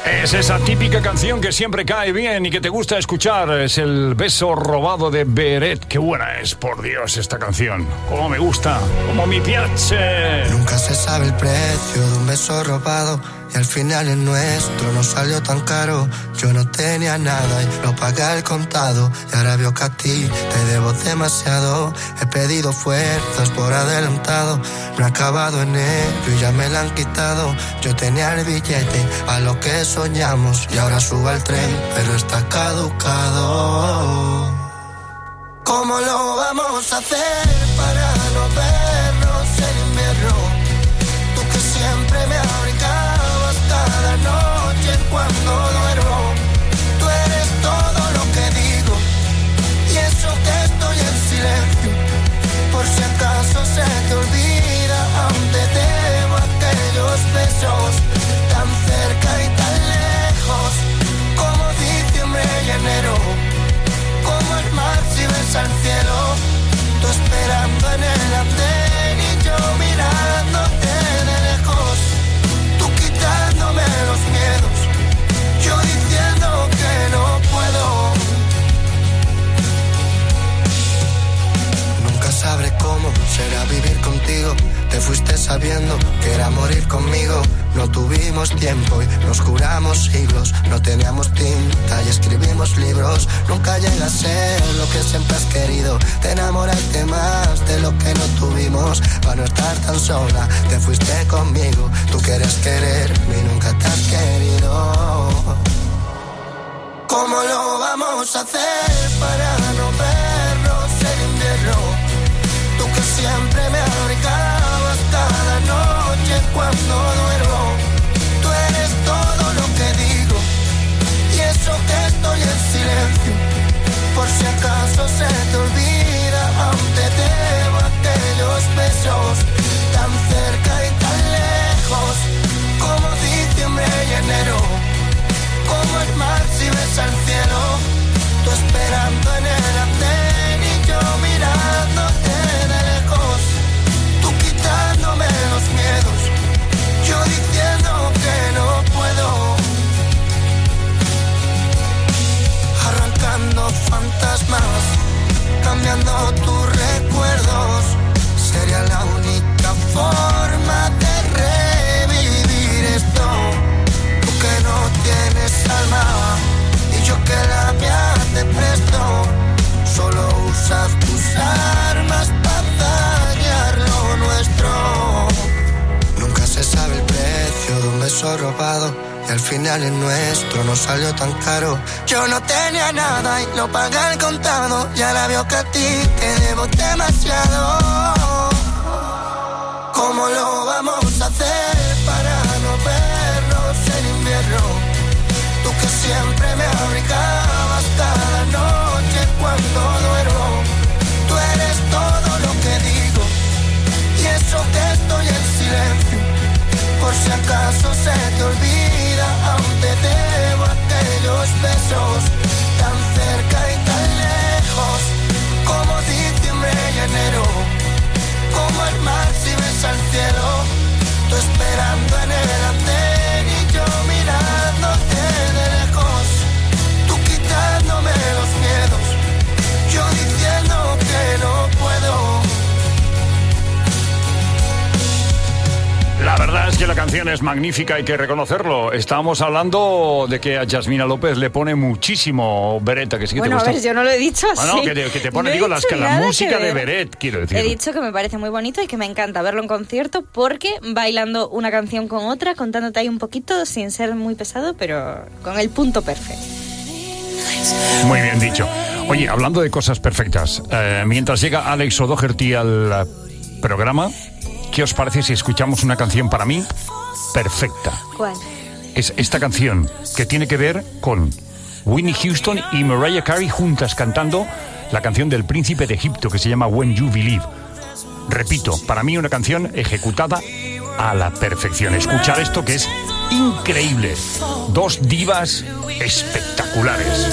Es esa típica canción que siempre cae bien y que te gusta escuchar. Es el beso robado de Beret. Qué buena es, por Dios, esta canción. Cómo me gusta, como mi piace. Nunca se sabe el precio de un beso robado y al final el nuestro no salió tan caro. Yo no tenía nada y lo pagué al contado y ahora veo que a ti te debo demasiado. He pedido fuerzas por adelantado, no he acabado en ello y ya me la han quitado. Yo tenía el billete a lo que soñamos y ahora subo al tren pero está caducado. ¿Cómo lo vamos a hacer para no vernos en invierno? Tú que siempre me abrigabas cada noche cuando duermo. Tú eres todo lo que digo y eso que estoy en silencio. Por si acaso se te olvida, aún te debo aquellos besos tan cerca y tan lejos, como diciembre y enero, como el mar si ves al cielo. Tú esperando en el andén y yo mirándote de lejos, tú quitándome los miedos, yo diciendo que no puedo. Nunca sabré cómo será vivir contigo. Te fuiste sabiendo que era morir conmigo. No tuvimos tiempo y nos juramos siglos. No teníamos tinta y escribimos libros. Nunca llega a ser lo que siempre has querido. Te enamoraste más de lo que no tuvimos. Para no estar tan sola, te fuiste conmigo. Tú quieres quererme y nunca te has querido. ¿Cómo lo vamos a hacer para no vernos en invierno? Tú que siempre me abrigabas cada noche cuando duermo. Tú eres todo lo que digo y eso que estoy en silencio. Por si acaso se te olvida, aún te debo aquellos besos tan cerca y tan lejos, como diciembre y enero, como el mar si ves al cielo. Tú esperando en el andén y yo mirándote de lejos, tú quitándome los miedos, yo diciendo que no puedo. Arrancando fantasmas, cambiando tus recuerdos, sería la única forma de revivir esto. Tú que no tienes alma y yo que la mía te presto, solo usas tus armas para dañar lo nuestro. Nunca se sabe el precio de un beso robado y al final el nuestro no salió tan caro. Yo no tenía nada y lo pagué al contado y ahora veo que a ti te debo demasiado. ¿Cómo lo vamos a hacer para no vernos en invierno? Tú que siempre me abrigabas cada noche cuando duermo. Tú eres todo lo que digo y eso que estoy en silencio. Por si acaso se te olvida, aún te debo aquellos besos tan cerca y tan lejos, como diciembre y enero, como el mar si ves al cielo. Tú esperando en el andén y yo mirándote de lejos, tú quitándome los miedos, yo diciendo que no puedo. La verdad es que la canción es magnífica, hay que reconocerlo. Estábamos hablando de que a Yasmina López le pone muchísimo Beret, que sí que bueno, te gusta. a ver, yo no lo he dicho así. Bueno, que te, que te pone, no digo, las, que la nada música que de ver. Beret, quiero decir. He dicho que me parece muy bonito y que me encanta verlo en concierto porque bailando una canción con otra, contándote ahí un poquito, sin ser muy pesado, pero con el punto perfecto. Muy bien dicho. Oye, hablando de cosas perfectas, eh, mientras llega Alex O'Doherty al programa, ¿qué os parece si escuchamos una canción para mí perfecta? ¿Cuál? Es esta canción que tiene que ver con Whitney Houston y Mariah Carey juntas cantando la canción del Príncipe de Egipto que se llama When You Believe. Repito, para mí una canción ejecutada a la perfección. Escuchar esto que es increíble. Dos divas espectaculares.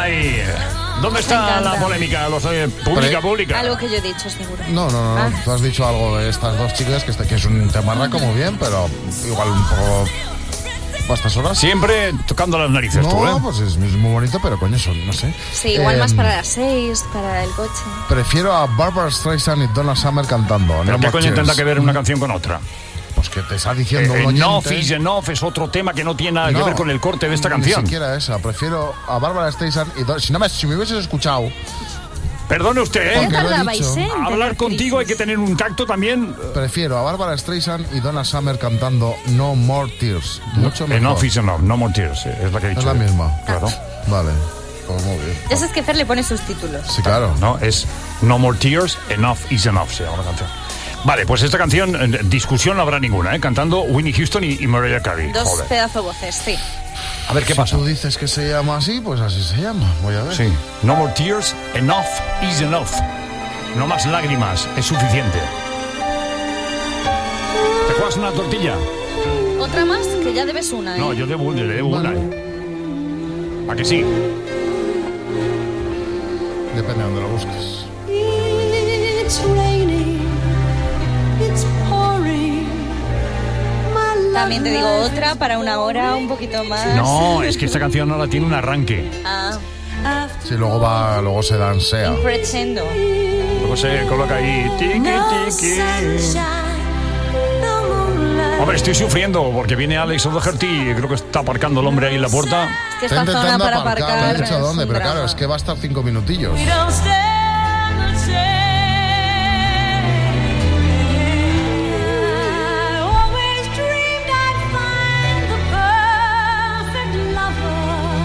Ahí. ¿Dónde está la polémica? Los, eh, pública, pública. Algo que yo he dicho, seguro. No, no, no. Ah. Tú has dicho algo de estas dos chicas que, este, que es un temarraco muy bien, pero igual un poco... ¿A estas horas? Siempre tocando las narices, no, tú, ¿eh? pues es, es muy bonito, pero coño, son, no sé. Sí, igual Eh, más para las seis, para el coche. Prefiero a Barbara Streisand y Donna Summer cantando. ¿Pero No qué More coño Tears. tendrá que ver una canción con otra? Pues que te está diciendo Eh, un oyente. Enough is enough es otro tema que no tiene nada que No, ver con el corte de esta canción. Ni siquiera esa. Prefiero a Barbara Streisand y Don- si no me, si me hubieses escuchado. Perdone usted, ¿eh? Porque lo he dicho. Hablar contigo hay que tener un tacto también. Prefiero a Barbara Streisand y Donna Summer cantando No More Tears. Mucho mejor. Enough is enough, no more tears. eh, Es la que he dicho. Es la misma. Claro. Vale. Pues muy bien. Ya sabes que Fer le pone sus títulos. Sí, claro. No, es No More Tears, Enough is Enough, se llama la canción. Vale, pues esta canción, eh, discusión no habrá ninguna, ¿eh? Cantando Whitney Houston y, y Mariah Carey. Dos Joder. pedazos voces, sí. A ver, ¿qué si pasa? tú dices que se llama así, pues así se llama. Voy a ver. Sí. No more tears, enough is enough. No más lágrimas, es suficiente. ¿Te juegas una tortilla? Otra más, que ya debes una, ¿eh? No, yo debo, yo debo una. ¿eh? ¿A que sí? Depende de donde lo busques. It's raining, it's pouring. También te digo otra para una hora, un poquito más. No, es que esta canción ahora tiene un arranque. Ah, Sí, luego va, luego se dansea. un crescendo. Luego se coloca ahí. Tiki, tiki. Hombre, estoy sufriendo porque viene Alex O'Doherty y creo que está aparcando el hombre ahí en la puerta. Es que esta zona para aparcar. Me han dicho es dónde, un pero drama. claro, es que va a estar cinco minutillos. We don't stand a chance. I always dreamed I'd find the perfect lover,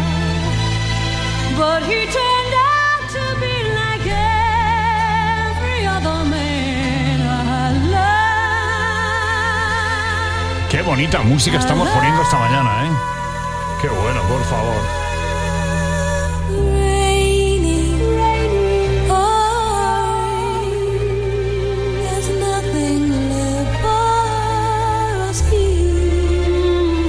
but he turned out to be like every other man I love. Qué bonita música estamos poniendo esta mañana, ¿eh? Qué bueno, por favor. Rainy, rainy, pouring. There's nothing left for us here,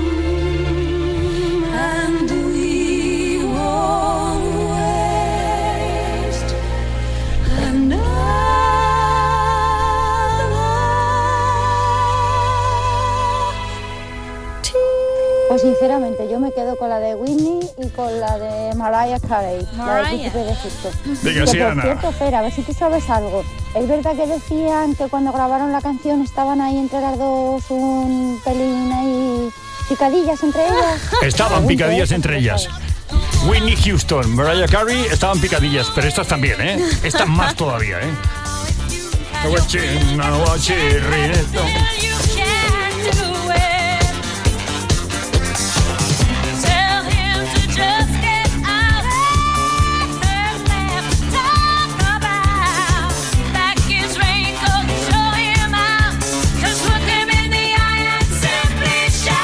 and we won't waste another. Pues sinceramente yo me quedo con la de Whitney y con la de Mariah Carey, la de Mariah. Príncipe de Egipto. Venga, que sí, por Ana. cierto, Fer, a ver si tú sabes algo. ¿Es verdad que decían que cuando grabaron la canción estaban ahí entre las dos un pelín ahí picadillas entre ellas? Estaban Pregunto picadillas eso, entre porque ellas. Whitney Houston, Mariah Carey estaban picadillas, pero estas también, ¿eh? Estas más todavía, ¿eh? Tell him to just get out of her left. Talk about back his raincoat, show him out. Just look him in the eye and simply shout.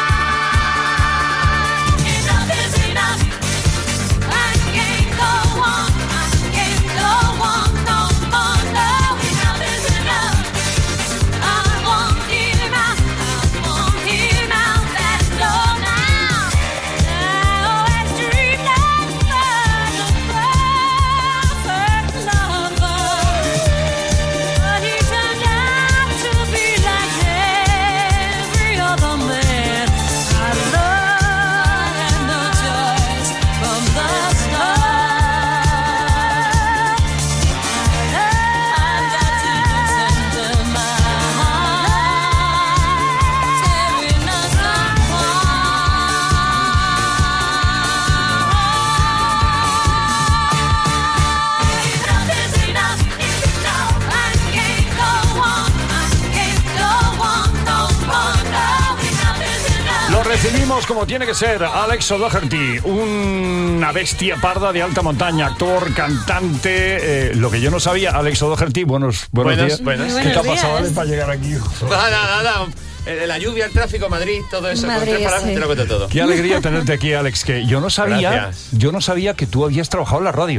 Enough is enough. I can't go on. I can't go on no more. No, enough is enough. I want him out. I want him out. That's all now. I always dreamed I'd find a perfect lover, but he turned out to be like every other man I love, and no choice from the start. I've got to listen to my heart tearing us apart. Enough is enough. No, I can't go on. I can't go on no more. No, enough is enough. Lo recibimos como tiene que ser, Alex O'Doherty, una bestia parda de alta montaña, actor, cantante, eh, lo que yo no sabía, Alex O'Doherty, buenos, buenos Buenas, días. buenas. ¿Qué te ha pasado, Alex, para llegar aquí? Nada, nada, nada. Eh, La lluvia, el tráfico, Madrid, todo eso. Madrid, con tres palabras sí. te lo cuento todo. Qué alegría tenerte aquí, Alex, que yo no sabía, Gracias. yo no sabía que tú habías trabajado en la radio.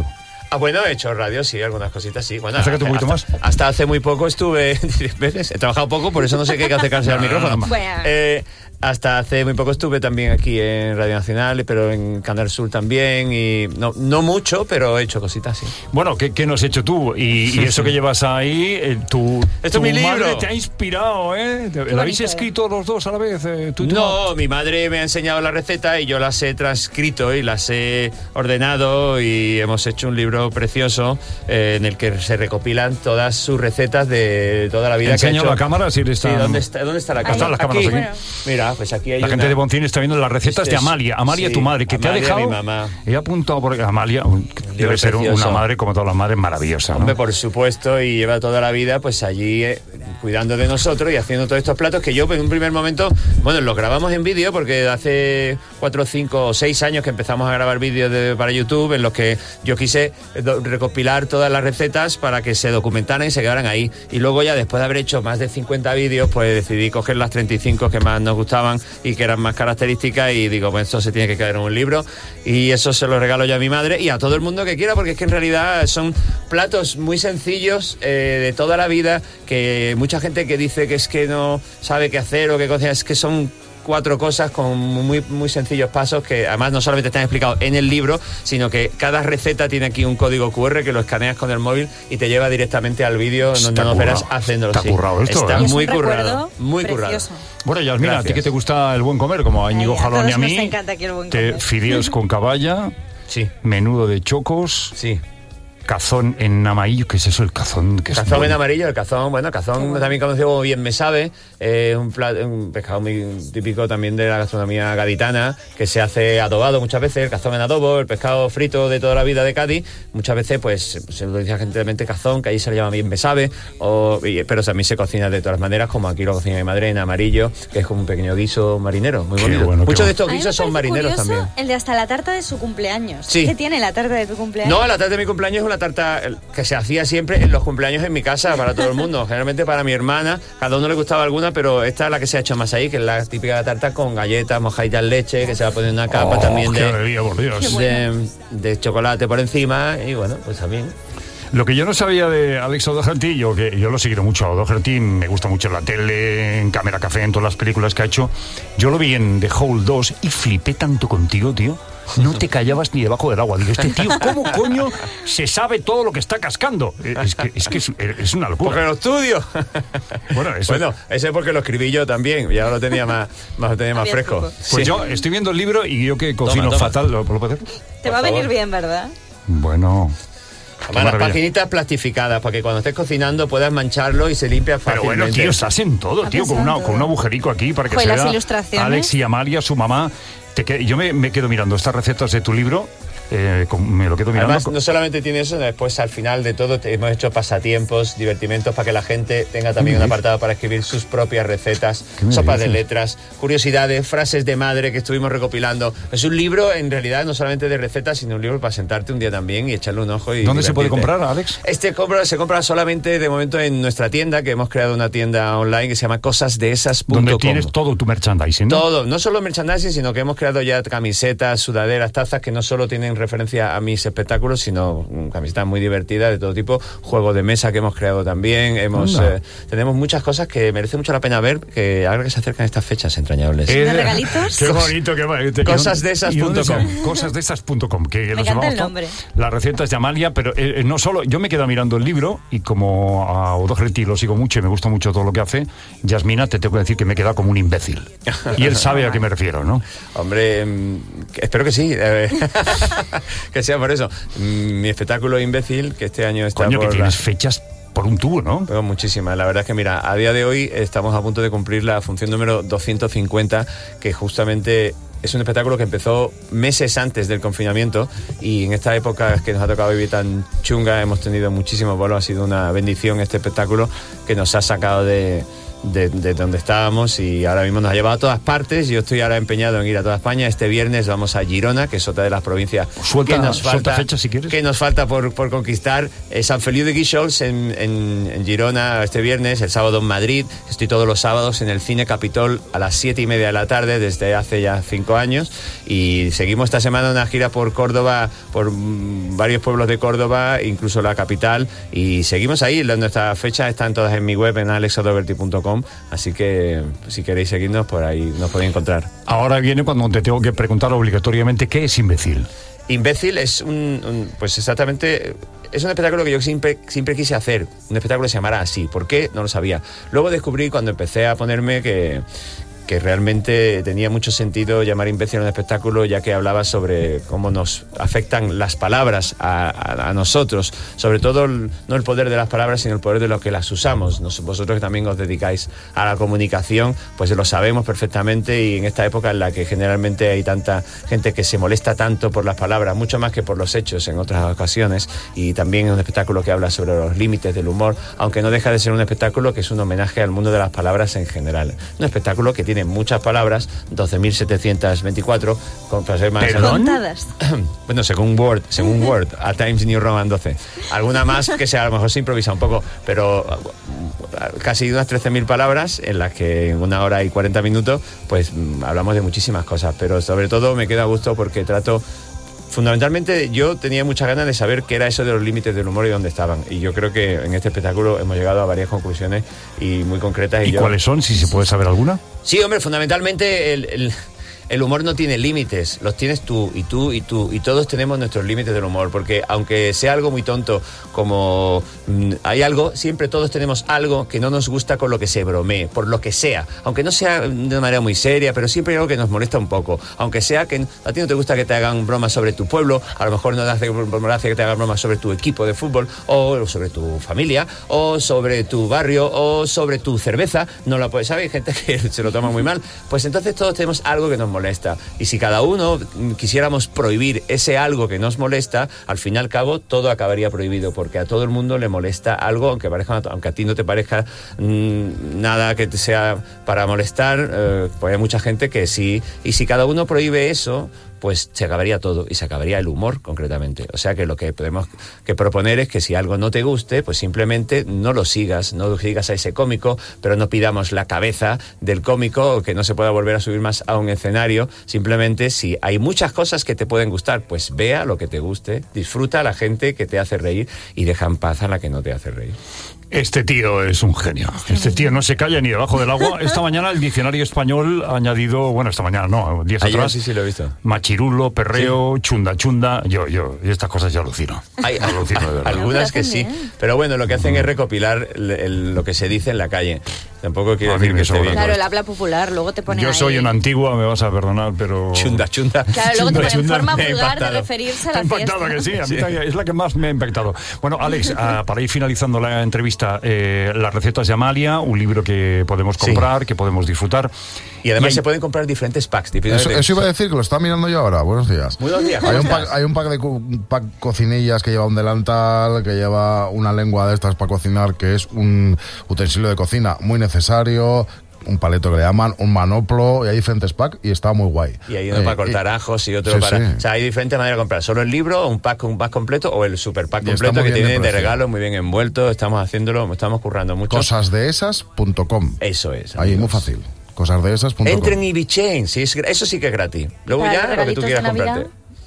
Ah, bueno, he hecho radio, sí, algunas cositas, sí. Bueno, Acércate un poquito hasta, hasta hace muy poco estuve diez veces, he trabajado poco, por eso no sé qué hay que acercarse al micrófono. Bueno. Eh, hasta hace muy poco estuve también aquí en Radio Nacional, pero en Canal Sur también, y no, no mucho, pero he hecho cositas, sí. Bueno, ¿qué, qué no has hecho tú? Y, y eso que llevas ahí, eh, tu, Esto tu es mi madre libro. te ha inspirado, ¿eh? ¿Lo bonito, habéis ¿eh? escrito los dos a la vez? Eh, tú y tu No, madre? mi madre me ha enseñado la receta y yo las he transcrito y las he ordenado y hemos hecho un libro precioso eh, en el que se recopilan todas sus recetas de toda la vida que ha Enseña hecho. la cámara si eres Sí, tan- ¿dónde está, ¿dónde está la Ahí. cámara? Están las cámaras aquí. Bueno. Mira, pues aquí hay La una. gente de Boncín está viendo las recetas Este de es- Amalia. Amalia, sí, tu madre, que te ha Amalia, dejado. mi mamá. He apuntado por Amalia, un- que debe libro ser un- precioso. una madre como todas las madres maravillosa, ¿no? Hombre, por supuesto, y lleva toda la vida pues allí eh, cuidando de nosotros y haciendo todos estos platos que yo en un primer momento, bueno, los grabamos en vídeo porque hace cuatro, cinco o seis años que empezamos a grabar vídeos de- para YouTube en los que yo quise eh, do- recopilar todas las recetas para que se documentaran y se quedaran ahí. Y luego ya después de haber hecho más de cincuenta vídeos, pues decidí coger las treinta y cinco que más nos gustaban y que eran más características y digo, pues esto se tiene que quedar en un libro y eso se lo regalo yo a mi madre y a todo el mundo que quiera porque es que en realidad son platos muy sencillos eh, de toda la vida que mucha gente que dice que es que no sabe qué hacer o qué cosas, es que son cuatro cosas con muy, muy sencillos pasos que además no solamente están explicados en el libro, sino que cada receta tiene aquí un código cu erre que lo escaneas con el móvil y te lleva directamente al vídeo donde Está nos verás currado. haciéndolo. Está sí. currado esto, Está ¿eh? Y es muy un currado, recuerdo muy currado. precioso. Bueno, Yasmina, a ti Gracias. que te gusta el buen comer, como a Íñigo Ay, a Jalón y a todos mí, nos encanta aquí el buen te comer. fideos con caballa, Sí, menudo de chocos, sí. cazón en amarillo. ¿Qué es eso, el cazón? Que es Cazón en bueno. amarillo, el cazón, bueno, cazón también conocido como bien me sabe, eh, un, pla- un pescado muy típico también de la gastronomía gaditana, que se hace adobado muchas veces, el cazón en adobo, el pescado frito de toda la vida de Cádiz, muchas veces pues se utiliza generalmente cazón, que allí se le llama bien me sabe, o, y- pero también se cocina de todas maneras, como aquí lo cocina mi madre en amarillo, que es como un pequeño guiso marinero, muy Qué bonito. bueno, qué Muchos de bueno. estos A mí me guisos son parece marineros curioso también. el de hasta la tarta de su cumpleaños. Sí. ¿Qué tiene la tarta de tu cumpleaños? No, la tarta de mi cumpleaños es una tarta el- que se hacía siempre en los cumpleaños en mi casa para todo el mundo. Generalmente para mi hermana, cada uno le gustaba alguna, pero esta es la que se ha hecho más ahí, que es la típica tarta con galletas, mojaditas en leche, que se va a poner una capa Oh, también qué de, alegría, por Dios. de, de chocolate por encima y bueno, pues también. Lo que yo no sabía de Alex O'Doherty, yo que yo lo he seguido mucho a O'Doherty, me gusta mucho en la tele, en Cámara Café, en todas las películas que ha hecho. Yo lo vi en The Hole dos y flipé tanto contigo, tío. No te callabas ni debajo del agua. Digo, este tío, ¿cómo coño se sabe todo lo que está cascando? Es que es, que es, es una locura. Porque lo estudio. Bueno, eso Bueno, ese es porque lo escribí yo también, ya lo tenía más, más, lo tenía más Había fresco. truco. Pues Sí. yo estoy viendo el libro y yo que cocino Toma, toma. fatal, ¿lo, ¿lo puedo hacer? Te va a por venir favor. bien, ¿verdad? Bueno. qué Además, las maravilla. paginitas plastificadas, para que cuando estés cocinando puedas mancharlo y se limpia Pero fácilmente. bueno, tío, estás en todo, tío, con, una, con un agujerico aquí para que Joder, se las vea ilustraciones. Alex y Amalia, su mamá. Te que- yo me, me quedo mirando estas recetas de tu libro, eh, con- me lo quedo mirando. Además, no solamente tiene eso, después al final de todo te- hemos hecho pasatiempos, divertimentos para que la gente tenga también un apartado para escribir sus propias recetas, ¿Qué me sopas de dices? letras, curiosidades, frases de madre que estuvimos recopilando. Es un libro, en realidad, no solamente de recetas, sino un libro para sentarte un día también y echarle un ojo. Y ¿Dónde se puede divertirte. comprar, Alex? Este compra, se compra solamente de momento en nuestra tienda, que hemos creado una tienda online que se llama cosas de esas punto com. Donde tienes todo tu merchandising, ¿no? Todo, no solo merchandising, sino que hemos creado ya camisetas, sudaderas, tazas que no solo tienen referencia a mis espectáculos, sino mm, camisetas muy divertidas de todo tipo, juegos de mesa que hemos creado también, hemos Anda. eh, tenemos muchas cosas que merece mucho la pena ver, que ahora que se acercan estas fechas entrañables. Eh, ¿De regalitos? Qué bonito, qué bonito. Cosas de esas ¿Y dónde punto com. se- Cosas de esas punto com, que Me los encanta llamamos el todo. nombre. Las recetas de Amalia, pero eh, eh, no solo, yo me quedo mirando el libro y como a O'Doherty lo sigo mucho y me gusta mucho todo lo que hace, Yasmina, te tengo que decir que me he quedado como un imbécil. Y él sabe a qué me refiero, ¿no? Hombre, mm, que- espero que sí, eh, que sea por eso. Mm, Mi espectáculo imbécil, que este año está Coño, que por tienes la- fechas por un tubo, ¿no? Tengo muchísimas. La verdad es que, mira, a día de hoy estamos a punto de cumplir la función número doscientos cincuenta, que justamente es un espectáculo que empezó meses antes del confinamiento y en esta época que nos ha tocado vivir tan chunga hemos tenido muchísimos bolos. Ha sido una bendición este espectáculo que nos ha sacado de, de, de donde estábamos y ahora mismo nos ha llevado a todas partes. Yo estoy ahora empeñado en ir a toda España. Este viernes vamos a Girona, que es otra de las provincias suelta, que nos falta, fecha, si quieres. que nos falta por, por conquistar. Eh, San Feliu de Guíxols en, en, en Girona este viernes, el sábado en Madrid. Estoy todos los sábados en el Cine Capitol a las siete y media de la tarde desde hace ya cinco años y seguimos esta semana una gira por Córdoba, por mm, varios pueblos de Córdoba, incluso la capital, y seguimos ahí. Nuestras fechas están todas en mi web en alex adoberti punto com, así que si queréis seguirnos por ahí nos podéis encontrar. Ahora viene cuando te tengo que preguntar obligatoriamente ¿qué es Imbécil? Imbécil es un, un pues exactamente es un espectáculo que yo siempre, siempre quise hacer, un espectáculo que se llamara así. ¿Por qué? No lo sabía. Luego descubrí cuando empecé a ponerme que que realmente tenía mucho sentido llamar imbécil a un espectáculo, ya que hablaba sobre cómo nos afectan las palabras a, a, a nosotros, sobre todo el, no el poder de las palabras, sino el poder de lo que las usamos. Nos, vosotros que también os dedicáis a la comunicación, pues lo sabemos perfectamente, y en esta época en la que generalmente hay tanta gente que se molesta tanto por las palabras, mucho más que por los hechos en otras ocasiones, y también es un espectáculo que habla sobre los límites del humor, aunque no deja de ser un espectáculo que es un homenaje al mundo de las palabras en general. Un espectáculo que tiene muchas palabras, doce mil setecientos veinticuatro, con frases más contadas. Bueno, según Word, según Word, a Times New Roman doce. Alguna más que sea, a lo mejor se improvisa un poco, pero casi unas trece mil palabras en las que en una hora y cuarenta minutos pues hablamos de muchísimas cosas, pero sobre todo me queda a gusto porque trato. Fundamentalmente yo tenía muchas ganas de saber qué era eso de los límites del humor y dónde estaban. Y yo creo que en este espectáculo hemos llegado a varias conclusiones y muy concretas. ¿Y, ¿Y yo... cuáles son, si se puede saber alguna? Sí, hombre, fundamentalmente el... el... El humor no tiene límites, los tienes tú y tú y tú, y todos tenemos nuestros límites del humor, porque aunque sea algo muy tonto, como mmm, hay algo, siempre todos tenemos algo que no nos gusta con lo que se bromee, por lo que sea, aunque no sea de una manera muy seria, pero siempre hay algo que nos molesta un poco, aunque sea que a ti no te gusta que te hagan bromas sobre tu pueblo, a lo mejor no te hace gracia que te hagan bromas sobre tu equipo de fútbol, o sobre tu familia, o sobre tu barrio, o sobre tu cerveza, no la puedes saber, hay gente que se lo toma muy mal, pues entonces todos tenemos algo que nos molesta. molesta. Y si cada uno quisiéramos prohibir ese algo que nos molesta, al fin y al cabo todo acabaría prohibido, porque a todo el mundo le molesta algo, aunque parezca, aunque a ti no te parezca mmm, nada que te sea para molestar, eh, pues hay mucha gente que sí. Y si cada uno prohíbe eso, pues se acabaría todo y se acabaría el humor concretamente. O sea que lo que podemos que proponer es que si algo no te guste, pues simplemente no lo sigas, no sigas a ese cómico, pero no pidamos la cabeza del cómico o que no se pueda volver a subir más a un escenario. Simplemente si hay muchas cosas que te pueden gustar, pues vea lo que te guste, disfruta a la gente que te hace reír y deja en paz a la que no te hace reír. Este tío es un genio. Este tío no se calla ni debajo del agua. Esta mañana el diccionario español ha añadido, bueno, esta mañana no, días Ayer, atrás. Sí, sí, lo he visto. Machirulo, perreo, sí. chunda, chunda. Yo, yo, y estas cosas yo alucino. Hay, alucino de verdad. Algunas que sí. Pero bueno, lo que hacen es recopilar el, el, lo que se dice en la calle. Tampoco quiero decir que esté bien. Claro, el habla popular, luego te pone Yo ahí. soy una antigua, me vas a perdonar, pero... Chunda, chunda. Claro, luego chunda, te pone en forma me vulgar de referirse a la fiesta. fiesta. Impactado que sí, a mí Sí. es la que más me ha impactado. Bueno, Alex, uh, para ir finalizando la entrevista, eh, las recetas de Amalia, un libro que podemos comprar, sí. que podemos disfrutar. Y además y hay... se pueden comprar diferentes packs. Eso, eso iba a decir, que lo estaba mirando yo ahora. Buenos días. Muy buenos días. Hay un pack, hay un pack de un pack cocinillas que lleva un delantal, que lleva una lengua de estas para cocinar, que es un utensilio de cocina muy necesario, un paleto que le llaman, un manoplo, y hay diferentes packs y está muy guay. Y hay uno eh, para cortar y, ajos y otro sí, para... Sí. O sea, hay diferentes maneras de comprar. Solo el libro, un pack, un pack completo o el super pack completo que tiene de, de regalo, muy bien envuelto. Estamos haciéndolo, estamos currando mucho. cosas de esas punto com. Eso es. Ahí, muy fácil. cosas de esas punto com. Entren en eBaychain, sí, es, eso sí que es gratis. Luego claro, ya lo que tú quieras comprarte.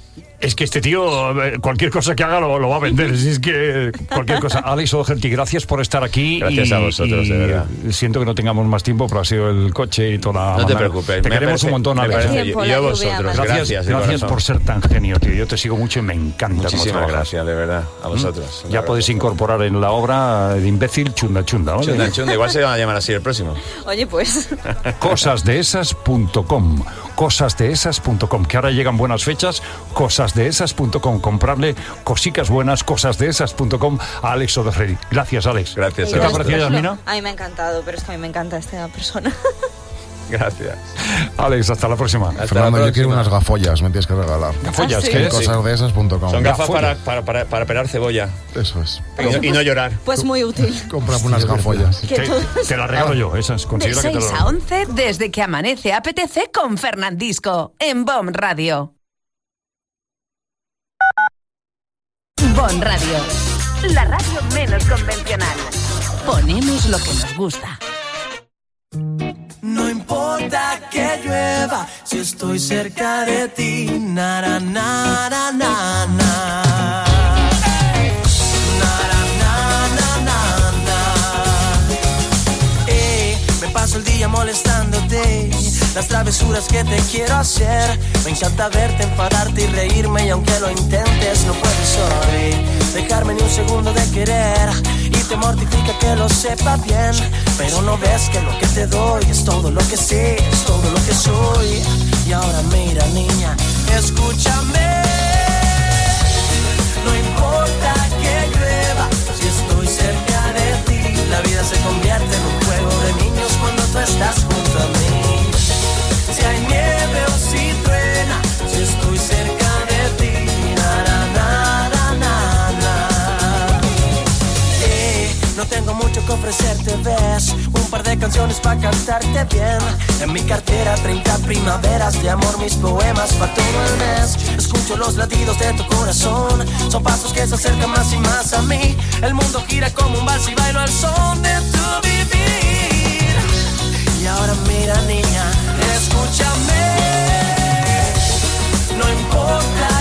Es que este tío, cualquier cosa que haga lo, lo va a vender. Si es que cualquier cosa. Alex O'Doherty, gracias por estar aquí. Gracias y, a vosotros, y de verdad. Siento que no tengamos más tiempo, pero ha sido el coche y toda la. No te preocupes. Te queremos parece, un montón, Alex. Tiempo, y yo a vosotros. Gracias, gracias, gracias por ser tan genio, tío. Yo te sigo mucho y me encanta. Muchísimas gracias, de verdad. A vosotros. ¿Mm? Ya podéis incorporar en la obra de imbécil Chunda Chunda, ¿vale? Chunda Chunda. Igual se van a llamar así el próximo. Oye, pues. cosas de esas punto com. cosas de esas punto com. Que ahora llegan buenas fechas. cosas de esas punto com. Comprarle cositas buenas, cosas de esas punto com a Alex O'Doherty. Gracias, Alex. Gracias. ¿Qué te ha parecido, Yasmina? A mí me ha encantado, pero es que a mí me encanta esta persona. Gracias. Alex, hasta la próxima. Hasta Fernando, la yo quiero próxima. unas gafollas, me tienes que regalar. ¿Gafollas? ¿Ah, sí? ¿Qué es? Cosas de esas punto com. Son gafas Gafollas. para, para, para, para pelar cebolla. Eso es. Y no, y no llorar. Pues muy útil. Cómprame unas gafollas. Que Te, todos- te la regalo yo, esas. De Considera que te seis la a once, desde que amanece apetece con Fernandisco, en Bon Radio. Bon Radio, la radio menos convencional. Ponemos lo que nos gusta. No importa que llueva, si estoy cerca de ti, na na na na na na. Na, na, na, na, na. Eh, me paso el día molestándote, las travesuras que te quiero hacer. Me encanta verte, enfadarte y reírme, y aunque lo intentes no puedes hoy dejarme ni un segundo de querer. Y te mortifica que lo sepa bien, pero no ves que lo que te doy es todo lo que sé, es todo lo que soy. Y ahora mira, niña, escúchame. No importa que llueva, si estoy cerca de ti, la vida se convierte en un juego de niños cuando tú estás junto a mí. Si hay nieve o si truena, si estoy cerca de ti, na na na na na na. Eh, no tengo mucho que ofrecerte, ves, un par de canciones para cantarte bien. En mi cartera treinta primaveras de amor, mis poemas para todo el mes. Escucho los latidos de tu corazón, son pasos que se acercan más y más a mí. El mundo gira como un vals y bailo al son de tu vivir. Y ahora mira, niña, escúchame. No importa